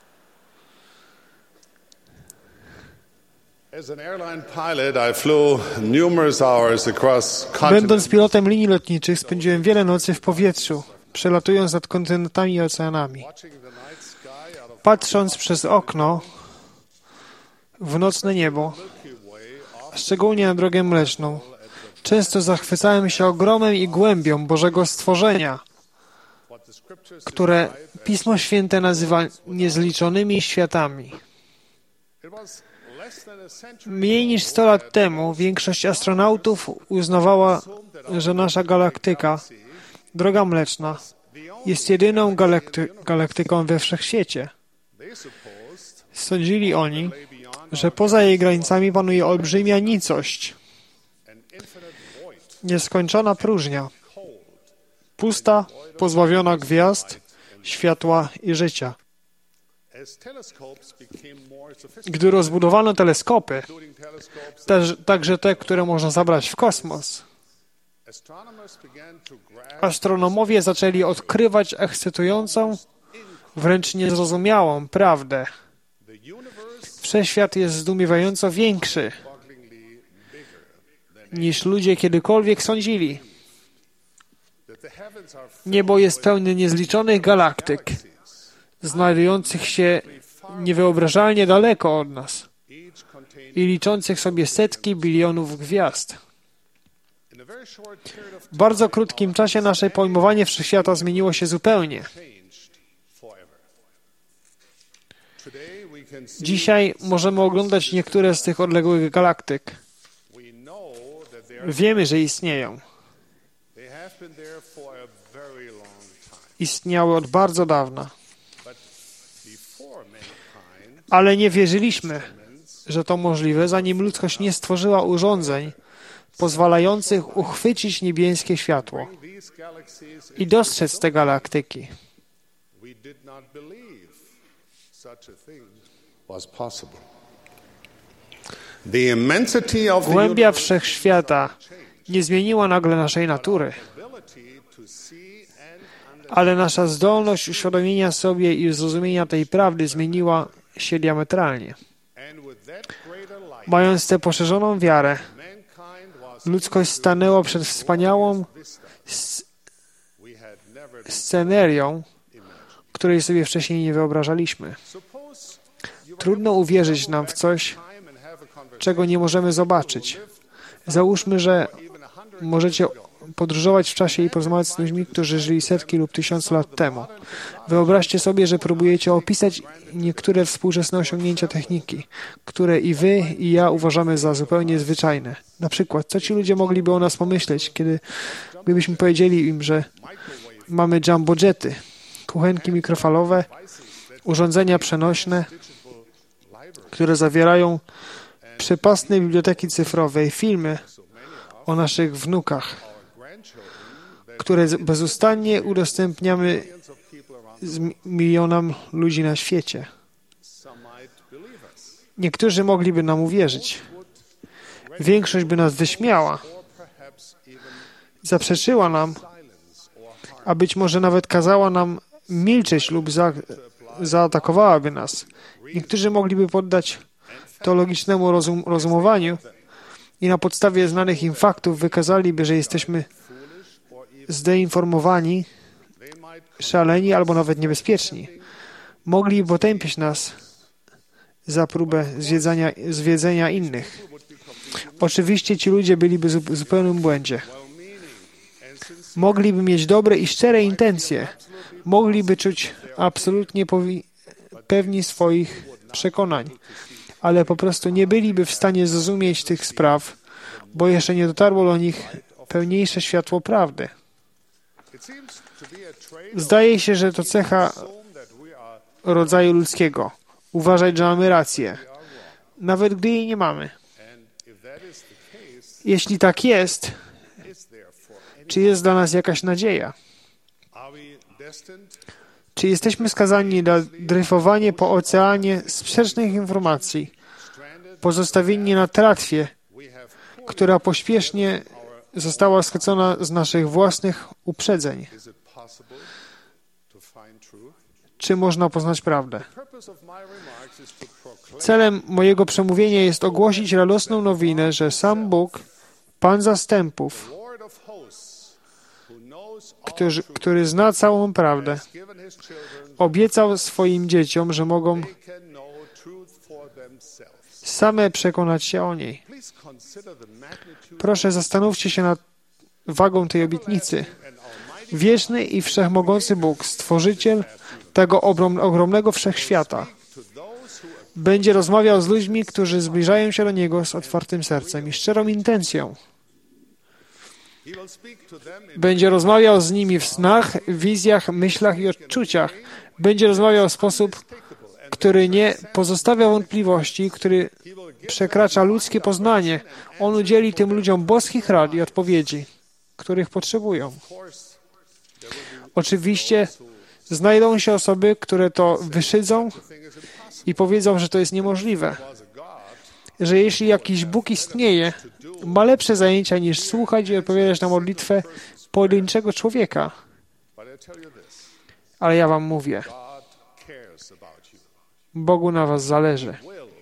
Będąc pilotem linii lotniczych, spędziłem wiele nocy w powietrzu, przelatując nad kontynentami i oceanami. Patrząc przez okno w nocne niebo, szczególnie na Drogę Mleczną, często zachwycałem się ogromem i głębią Bożego stworzenia, które Pismo Święte nazywa niezliczonymi światami. Mniej niż 100 lat temu większość astronautów uznawała, że nasza galaktyka, Droga Mleczna, jest jedyną galaktyką we wszechświecie. Sądzili oni, że poza jej granicami panuje olbrzymia nicość, nieskończona próżnia, pusta, pozbawiona gwiazd, światła i życia. Gdy rozbudowano teleskopy, także te, które można zabrać w kosmos, astronomowie zaczęli odkrywać ekscytującą, wręcz niezrozumiałą prawdę. Wszechświat jest zdumiewająco większy, niż ludzie kiedykolwiek sądzili. Niebo jest pełne niezliczonych galaktyk, znajdujących się niewyobrażalnie daleko od nas i liczących sobie setki bilionów gwiazd. W bardzo krótkim czasie nasze pojmowanie wszechświata zmieniło się zupełnie. Dzisiaj możemy oglądać niektóre z tych odległych galaktyk. Wiemy, że istnieją. Istniały od bardzo dawna. Ale nie wierzyliśmy, że to możliwe, zanim ludzkość nie stworzyła urządzeń pozwalających uchwycić niebieskie światło i dostrzec te galaktyki. Głębia wszechświata nie zmieniła nagle naszej natury, ale nasza zdolność uświadomienia sobie i zrozumienia tej prawdy zmieniła się diametralnie. Mając tę poszerzoną wiarę, ludzkość stanęła przed wspaniałą scenerią, której sobie wcześniej nie wyobrażaliśmy. Trudno uwierzyć nam w coś, czego nie możemy zobaczyć. Załóżmy, że możecie podróżować w czasie i porozmawiać z ludźmi, którzy żyli setki lub 1000 lat temu. Wyobraźcie sobie, że próbujecie opisać niektóre współczesne osiągnięcia techniki, które i wy, i ja uważamy za zupełnie zwyczajne. Na przykład, co ci ludzie mogliby o nas pomyśleć, gdybyśmy powiedzieli im, że mamy jumbojety, kuchenki mikrofalowe, urządzenia przenośne, które zawierają przepastne biblioteki cyfrowe i filmy o naszych wnukach, które bezustannie udostępniamy milionom ludzi na świecie. Niektórzy mogliby nam uwierzyć. Większość by nas wyśmiała. Zaprzeczyła nam, a być może nawet kazała nam milczeć lub zaatakowałaby nas. Niektórzy mogliby poddać to logicznemu rozumowaniu i na podstawie znanych im faktów wykazaliby, że jesteśmy zdeinformowani, szaleni albo nawet niebezpieczni. Mogli potępić nas za próbę zwiedzenia innych. Oczywiście ci ludzie byliby w zupełnym błędzie. Mogliby mieć dobre i szczere intencje. Mogliby czuć absolutnie pewni swoich przekonań, ale po prostu nie byliby w stanie zrozumieć tych spraw, bo jeszcze nie dotarło do nich pełniejsze światło prawdy. Zdaje się, że to cecha rodzaju ludzkiego. Uważać, że mamy rację, nawet gdy jej nie mamy. Jeśli tak jest, czy jest dla nas jakaś nadzieja? Czy jesteśmy skazani na dryfowanie po oceanie sprzecznych informacji, pozostawieni na tratwie, która pośpiesznie została skrócona z naszych własnych uprzedzeń? Czy można poznać prawdę? Celem mojego przemówienia jest ogłosić radosną nowinę, że sam Bóg, Pan zastępów, który zna całą prawdę, obiecał swoim dzieciom, że mogą same przekonać się o niej. Proszę, zastanówcie się nad wagą tej obietnicy. Wieczny i wszechmogący Bóg, Stworzyciel tego ogromnego wszechświata, będzie rozmawiał z ludźmi, którzy zbliżają się do Niego z otwartym sercem i szczerą intencją. Będzie rozmawiał z nimi w snach, wizjach, myślach i odczuciach. Będzie rozmawiał w sposób, który nie pozostawia wątpliwości, który przekracza ludzkie poznanie. On udzieli tym ludziom boskich rad i odpowiedzi, których potrzebują. Oczywiście znajdą się osoby, które to wyszydzą i powiedzą, że to jest niemożliwe. Że jeśli jakiś Bóg istnieje, ma lepsze zajęcia niż słuchać i odpowiadać na modlitwę pojedynczego człowieka. Ale ja wam mówię, Bogu na was zależy.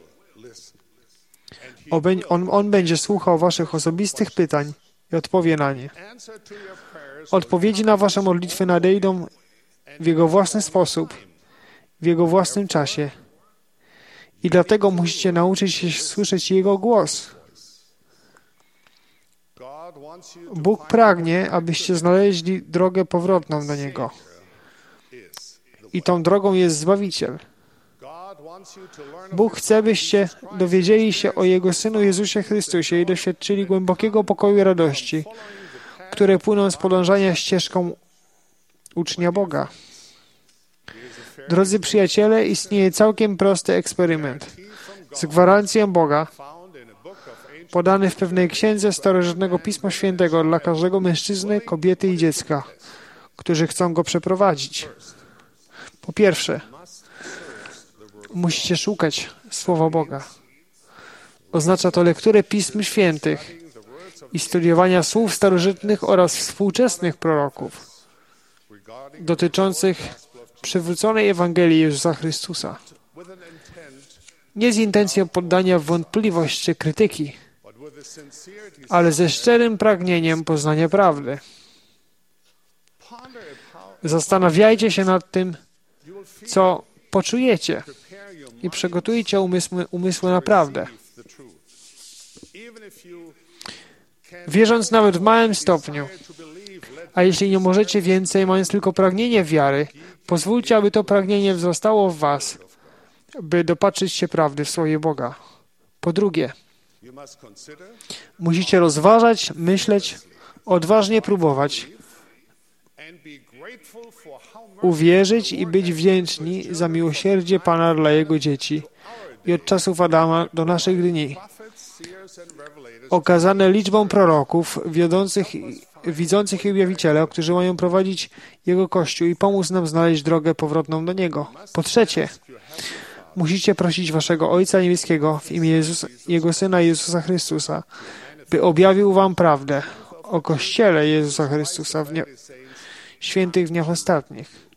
On będzie słuchał waszych osobistych pytań i odpowie na nie. Odpowiedzi na wasze modlitwy nadejdą w Jego własny sposób, w Jego własnym czasie. I dlatego musicie nauczyć się słyszeć Jego głos. Bóg pragnie, abyście znaleźli drogę powrotną do Niego. I tą drogą jest Zbawiciel. Bóg chce, byście dowiedzieli się o Jego Synu Jezusie Chrystusie i doświadczyli głębokiego pokoju i radości, które płyną z podążania ścieżką ucznia Boga. Drodzy przyjaciele, istnieje całkiem prosty eksperyment z gwarancją Boga, podany w pewnej księdze starożytnego Pisma Świętego dla każdego mężczyzny, kobiety i dziecka, którzy chcą go przeprowadzić. Po pierwsze, musicie szukać Słowa Boga. Oznacza to lekturę Pism Świętych i studiowania słów starożytnych oraz współczesnych proroków dotyczących przywróconej Ewangelii Jezusa Chrystusa. Nie z intencją poddania w wątpliwość czy krytyki, ale ze szczerym pragnieniem poznania prawdy. Zastanawiajcie się nad tym, co poczujecie i przygotujcie umysły na prawdę. Wierząc nawet w małym stopniu, a jeśli nie możecie więcej, mając tylko pragnienie wiary, pozwólcie, aby to pragnienie wzrastało w was, by dopatrzyć się prawdy w Słowie Boga. Po drugie, musicie rozważać, myśleć, odważnie próbować, uwierzyć i być wdzięczni za miłosierdzie Pana dla Jego dzieci i od czasów Adama do naszych dni, okazane liczbą proroków, widzących i objawiciela, którzy mają prowadzić Jego Kościół i pomóc nam znaleźć drogę powrotną do Niego. Po trzecie, musicie prosić waszego Ojca Niebieskiego w imię Jego Syna Jezusa Chrystusa, by objawił wam prawdę o Kościele Jezusa Chrystusa w świętych dniach ostatnich.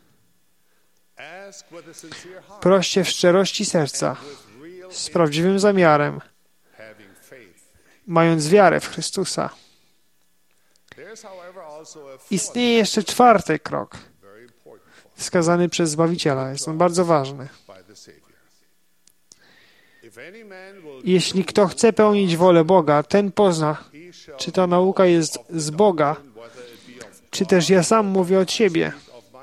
Proście w szczerości serca, z prawdziwym zamiarem, mając wiarę w Chrystusa. Istnieje jeszcze czwarty krok, wskazany przez Zbawiciela. Jest on bardzo ważny. Jeśli kto chce pełnić wolę Boga, ten pozna, czy ta nauka jest z Boga, czy też ja sam mówię od siebie.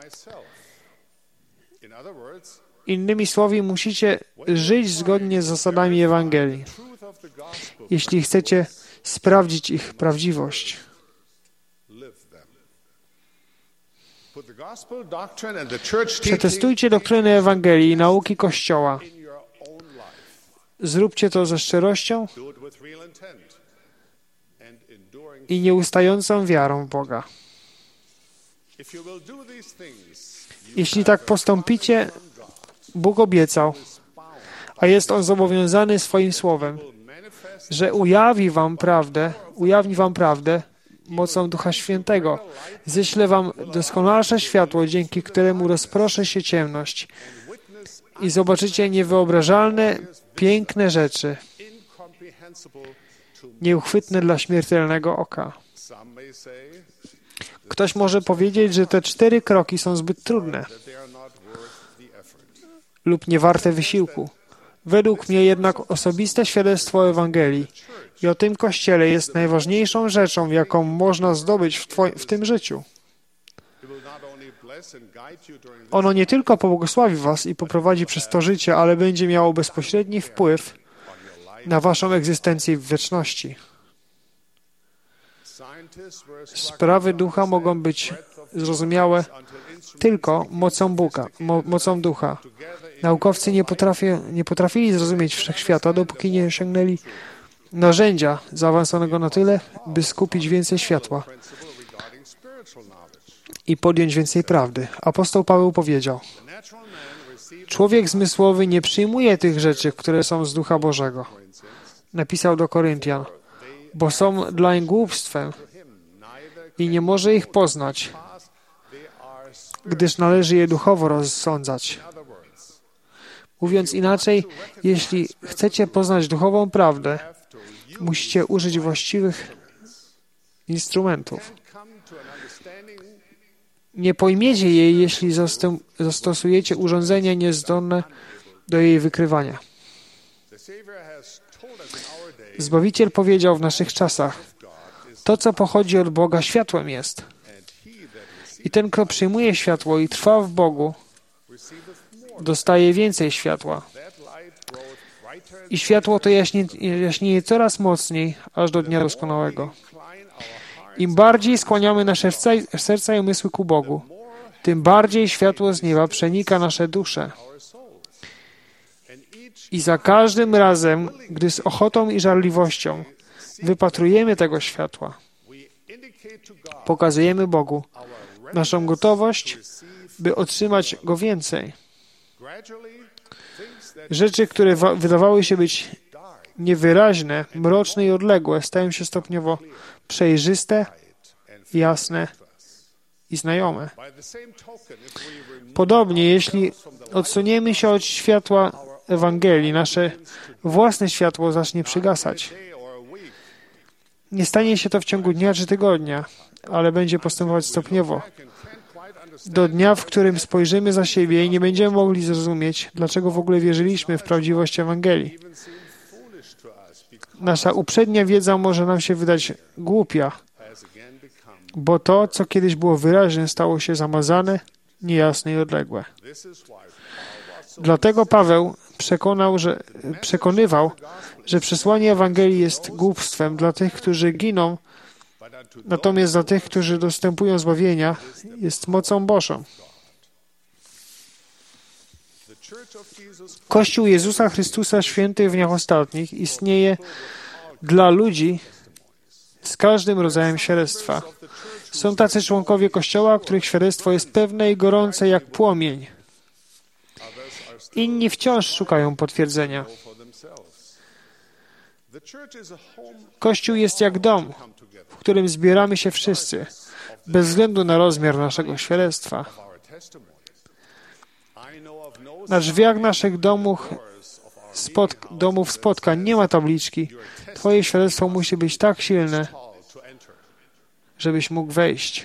Innymi słowy, musicie żyć zgodnie z zasadami Ewangelii, jeśli chcecie sprawdzić ich prawdziwość. Przetestujcie doktrynę Ewangelii i nauki Kościoła. Zróbcie to ze szczerością i nieustającą wiarą w Boga. Jeśli tak postąpicie, Bóg obiecał, a jest On zobowiązany swoim słowem, że ujawni wam prawdę mocą Ducha Świętego. Ześlę wam doskonalsze światło, dzięki któremu rozproszy się ciemność i zobaczycie niewyobrażalne, piękne rzeczy, nieuchwytne dla śmiertelnego oka. Ktoś może powiedzieć, że te 4 kroki są zbyt trudne lub niewarte wysiłku. Według mnie jednak osobiste świadectwo Ewangelii i o tym Kościele jest najważniejszą rzeczą, jaką można zdobyć w tym życiu. Ono nie tylko pobłogosławi was i poprowadzi przez to życie, ale będzie miało bezpośredni wpływ na waszą egzystencję w wieczności. Sprawy ducha mogą być zrozumiałe tylko mocą ducha. Naukowcy nie potrafili zrozumieć wszechświata, dopóki nie osiągnęli narzędzia zaawansowanego na tyle, by skupić więcej światła i podjąć więcej prawdy. Apostoł Paweł powiedział: człowiek zmysłowy nie przyjmuje tych rzeczy, które są z Ducha Bożego. Napisał do Koryntian, bo są dlań głupstwem i nie może ich poznać, gdyż należy je duchowo rozsądzać. Mówiąc inaczej, jeśli chcecie poznać duchową prawdę, musicie użyć właściwych instrumentów. Nie pojmiecie jej, jeśli zastosujecie urządzenia niezdolne do jej wykrywania. Zbawiciel powiedział w naszych czasach: to, co pochodzi od Boga, światłem jest. I ten, kto przyjmuje światło i trwa w Bogu, dostaje więcej światła. I światło to jaśnieje coraz mocniej, aż do dnia doskonałego. Im bardziej skłaniamy nasze serca i umysły ku Bogu, tym bardziej światło z nieba przenika nasze dusze. I za każdym razem, gdy z ochotą i żarliwością wypatrujemy tego światła, pokazujemy Bogu naszą gotowość, by otrzymać Go więcej. Rzeczy, które wydawały się być niewyraźne, mroczne i odległe, stają się stopniowo przejrzyste, jasne i znajome. Podobnie, jeśli odsuniemy się od światła Ewangelii, nasze własne światło zacznie przygasać. Nie stanie się to w ciągu dnia czy tygodnia, ale będzie postępować stopniowo. Do dnia, w którym spojrzymy za siebie i nie będziemy mogli zrozumieć, dlaczego w ogóle wierzyliśmy w prawdziwość Ewangelii. Nasza uprzednia wiedza może nam się wydać głupia, bo to, co kiedyś było wyraźne, stało się zamazane, niejasne i odległe. Dlatego Paweł przekonywał, że przesłanie Ewangelii jest głupstwem dla tych, którzy giną, natomiast dla tych, którzy dostępują zbawienia, jest mocą Bożą. Kościół Jezusa Chrystusa Świętych w dniach ostatnich istnieje dla ludzi z każdym rodzajem świadectwa. Są tacy członkowie Kościoła, których świadectwo jest pewne i gorące jak płomień. Inni wciąż szukają potwierdzenia. Kościół jest jak dom, w którym zbieramy się wszyscy, bez względu na rozmiar naszego świadectwa. Na drzwiach naszych domów spotkań nie ma tabliczki. Twoje świadectwo musi być tak silne, żebyś mógł wejść.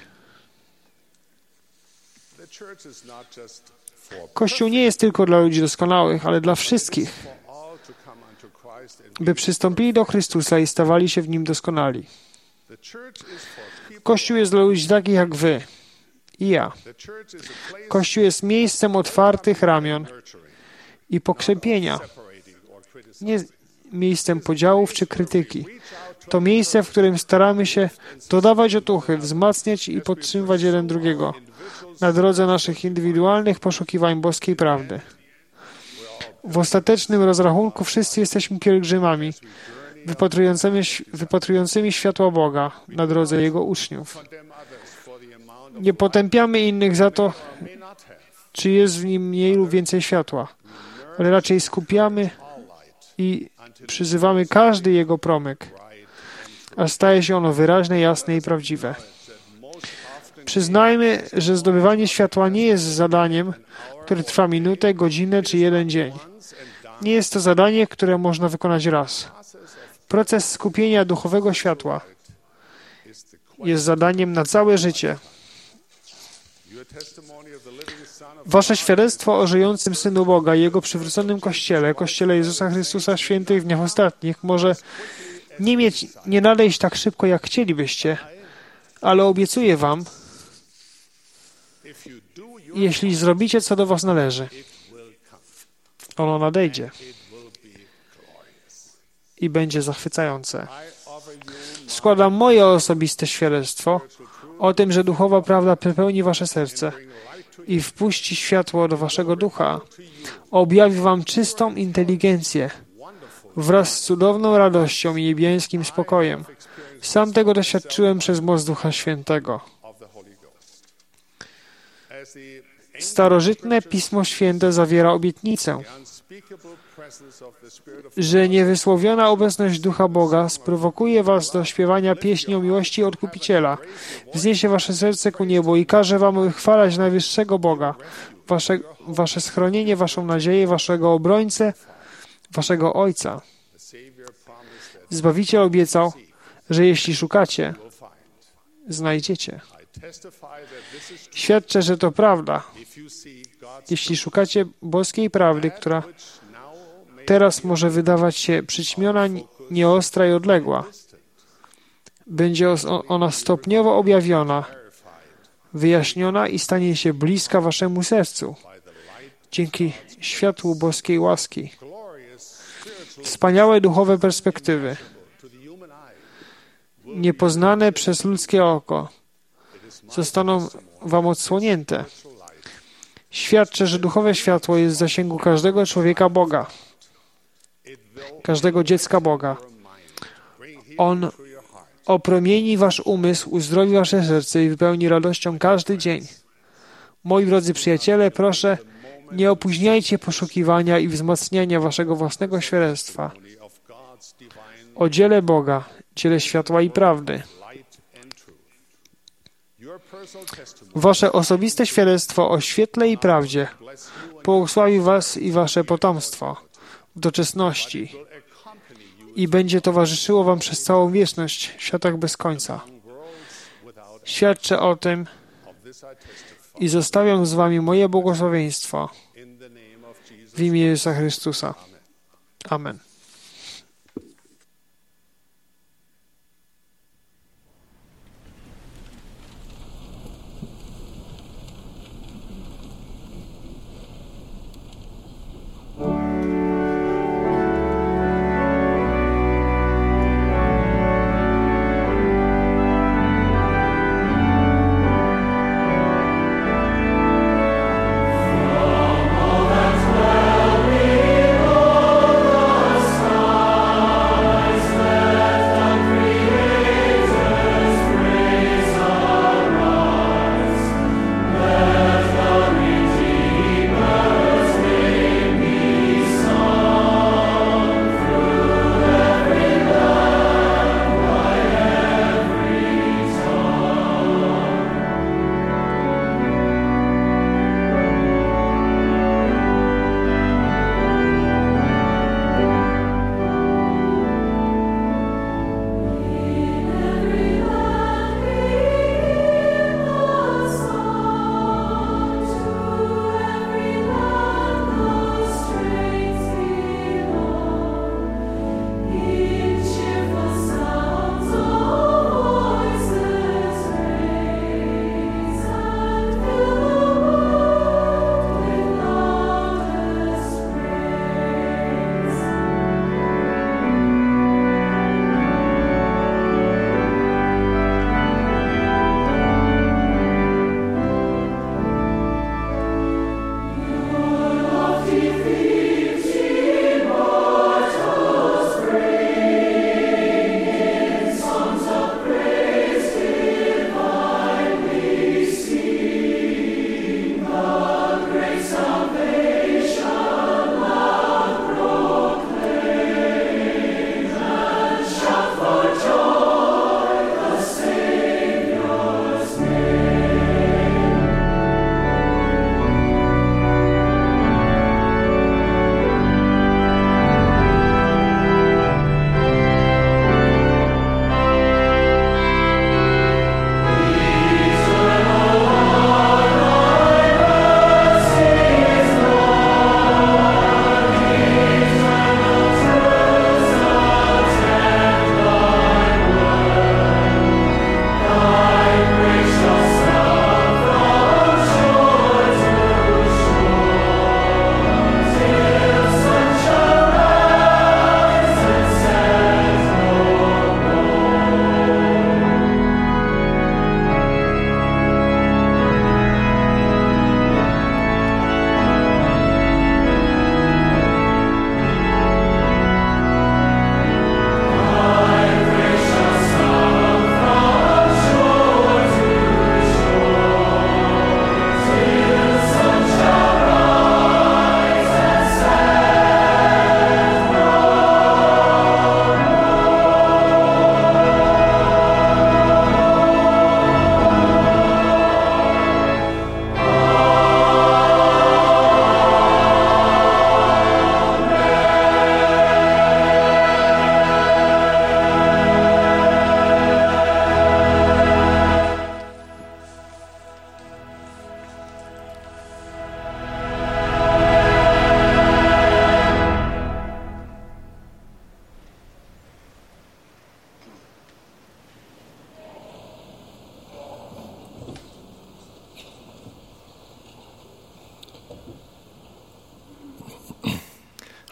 Kościół nie jest tylko dla ludzi doskonałych, ale dla wszystkich, by przystąpili do Chrystusa i stawali się w Nim doskonali. Kościół jest dla ludzi takich jak wy i ja. Kościół jest miejscem otwartych ramion i pokrzepienia, nie miejscem podziałów czy krytyki. To miejsce, w którym staramy się dodawać otuchy, wzmacniać i podtrzymywać jeden drugiego na drodze naszych indywidualnych poszukiwań boskiej prawdy. W ostatecznym rozrachunku wszyscy jesteśmy pielgrzymami, wypatrującymi światła Boga na drodze Jego uczniów. Nie potępiamy innych za to, czy jest w nim mniej lub więcej światła, ale raczej skupiamy i przyzywamy każdy jego promyk, aż staje się ono wyraźne, jasne i prawdziwe. Przyznajmy, że zdobywanie światła nie jest zadaniem, które trwa minutę, godzinę czy jeden dzień. Nie jest to zadanie, które można wykonać raz. Proces skupienia duchowego światła jest zadaniem na całe życie. Wasze świadectwo o żyjącym Synu Boga i Jego przywróconym Kościele, Kościele Jezusa Chrystusa Świętych w dniach ostatnich, może nie nadejść tak szybko, jak chcielibyście, ale obiecuję wam, jeśli zrobicie, co do was należy, ono nadejdzie i będzie zachwycające. Składam moje osobiste świadectwo o tym, że duchowa prawda przepełni wasze serce i wpuści światło do waszego ducha, objawi wam czystą inteligencję wraz z cudowną radością i niebiańskim spokojem. Sam tego doświadczyłem przez moc Ducha Świętego. Starożytne Pismo Święte zawiera obietnicę, że niewysłowiona obecność Ducha Boga sprowokuje was do śpiewania pieśni o miłości Odkupiciela, wzniesie wasze serce ku niebu i każe wam wychwalać najwyższego Boga, wasze schronienie, waszą nadzieję, waszego obrońcę, waszego Ojca. Zbawiciel obiecał, że jeśli szukacie, znajdziecie. Świadczę, że to prawda. Jeśli szukacie boskiej prawdy, która teraz może wydawać się przyćmiona, nieostra i odległa, będzie ona stopniowo objawiona, wyjaśniona i stanie się bliska waszemu sercu dzięki światłu boskiej łaski. Wspaniałe duchowe perspektywy, niepoznane przez ludzkie oko, zostaną wam odsłonięte. Świadczę, że duchowe światło jest w zasięgu każdego człowieka Boga, każdego dziecka Boga. On opromieni wasz umysł, uzdrowi wasze serce i wypełni radością każdy dzień. Moi drodzy przyjaciele, proszę, nie opóźniajcie poszukiwania i wzmacniania waszego własnego świadectwa o dziele Boga, dziele światła i prawdy. Wasze osobiste świadectwo o świetle i prawdzie błogosławi was i wasze potomstwo w doczesności i będzie towarzyszyło wam przez całą wieczność w światach bez końca. Świadczę o tym i zostawiam z wami moje błogosławieństwo w imię Jezusa Chrystusa. Amen. Us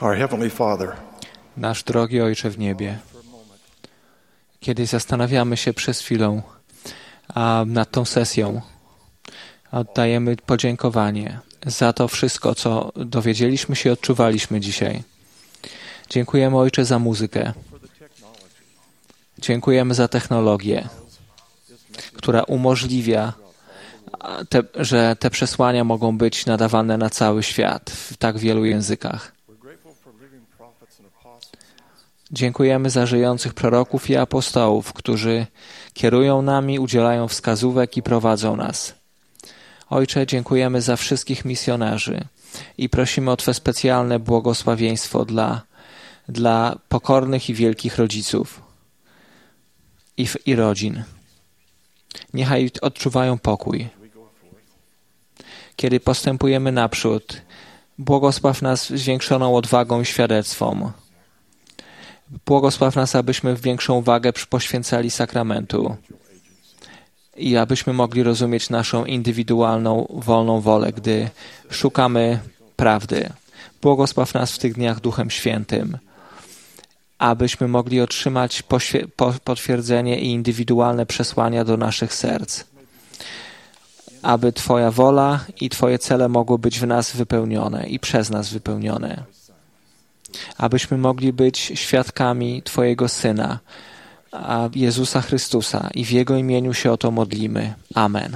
Our Heavenly Father, Nasz drogi Ojcze w niebie, kiedy zastanawiamy się przez chwilę nad tą sesją, oddajemy podziękowanie za to wszystko, co dowiedzieliśmy się i odczuwaliśmy dzisiaj. Dziękujemy, Ojcze, za muzykę. Dziękujemy za technologię, która umożliwia, że te przesłania mogą być nadawane na cały świat w tak wielu językach. Dziękujemy za żyjących proroków i apostołów, którzy kierują nami, udzielają wskazówek i prowadzą nas. Ojcze, dziękujemy za wszystkich misjonarzy i prosimy o Twe specjalne błogosławieństwo dla pokornych i wielkich rodziców i rodzin. Niechaj odczuwają pokój. Kiedy postępujemy naprzód, błogosław nas zwiększoną odwagą i świadectwem. Błogosław nas, abyśmy większą wagę poświęcali sakramentu i abyśmy mogli rozumieć naszą indywidualną, wolną wolę, gdy szukamy prawdy. Błogosław nas w tych dniach Duchem Świętym, abyśmy mogli otrzymać potwierdzenie i indywidualne przesłania do naszych serc, aby Twoja wola i Twoje cele mogły być w nas wypełnione i przez nas wypełnione, abyśmy mogli być świadkami Twojego Syna, Jezusa Chrystusa, i w Jego imieniu się o to modlimy. Amen.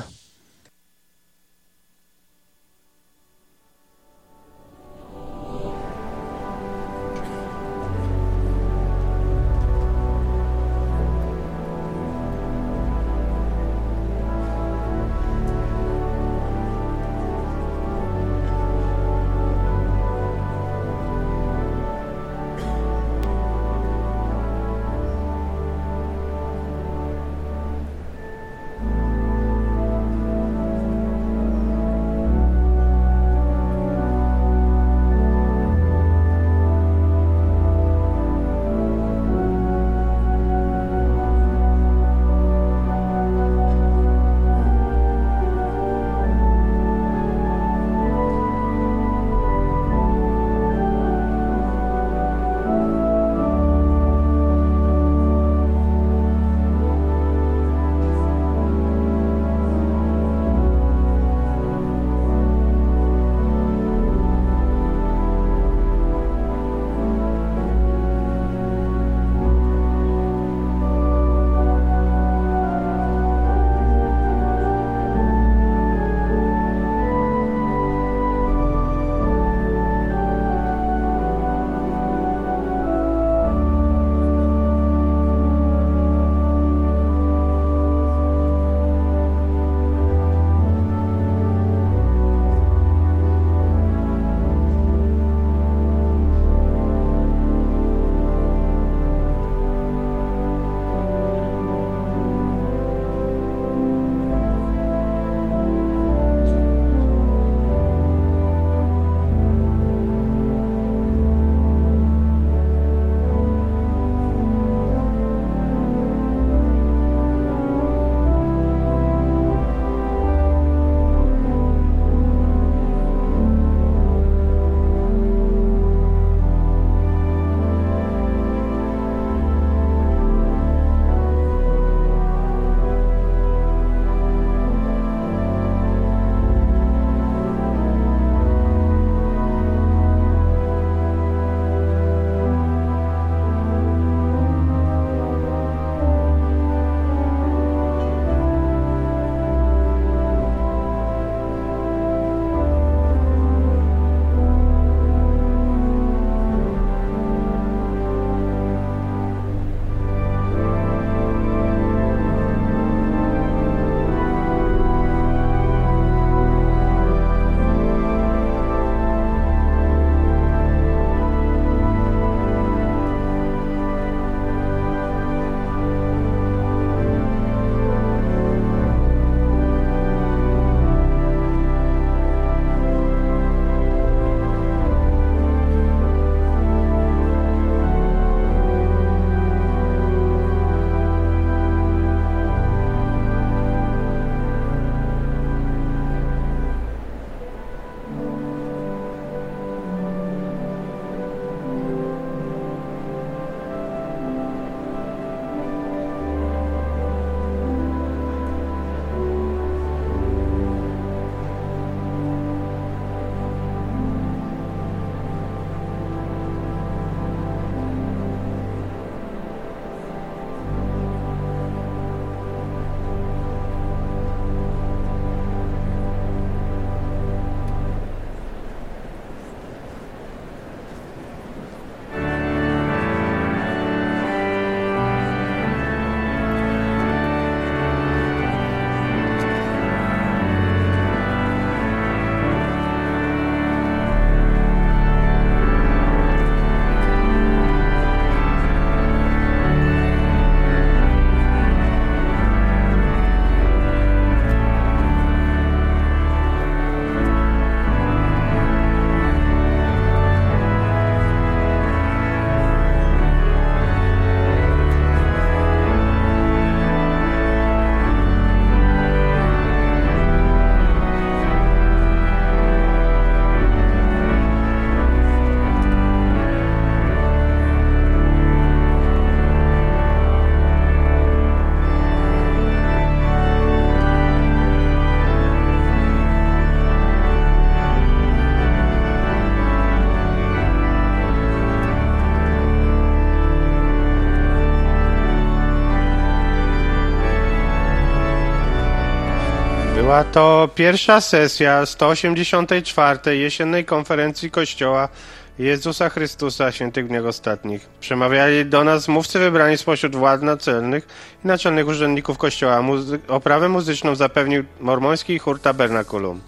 Była to pierwsza sesja 184. jesiennej konferencji Kościoła Jezusa Chrystusa Świętych w Dniach Ostatnich. Przemawiali do nas mówcy wybrani spośród władz naczelnych i naczelnych urzędników Kościoła. Oprawę muzyczną zapewnił mormoński chór Tabernakulum.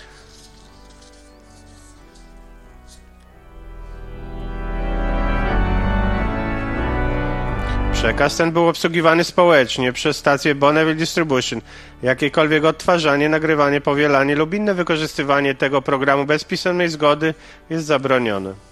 Przekaz ten był obsługiwany społecznie przez stację Bonneville Distribution. Jakiekolwiek odtwarzanie, nagrywanie, powielanie lub inne wykorzystywanie tego programu bez pisemnej zgody jest zabronione.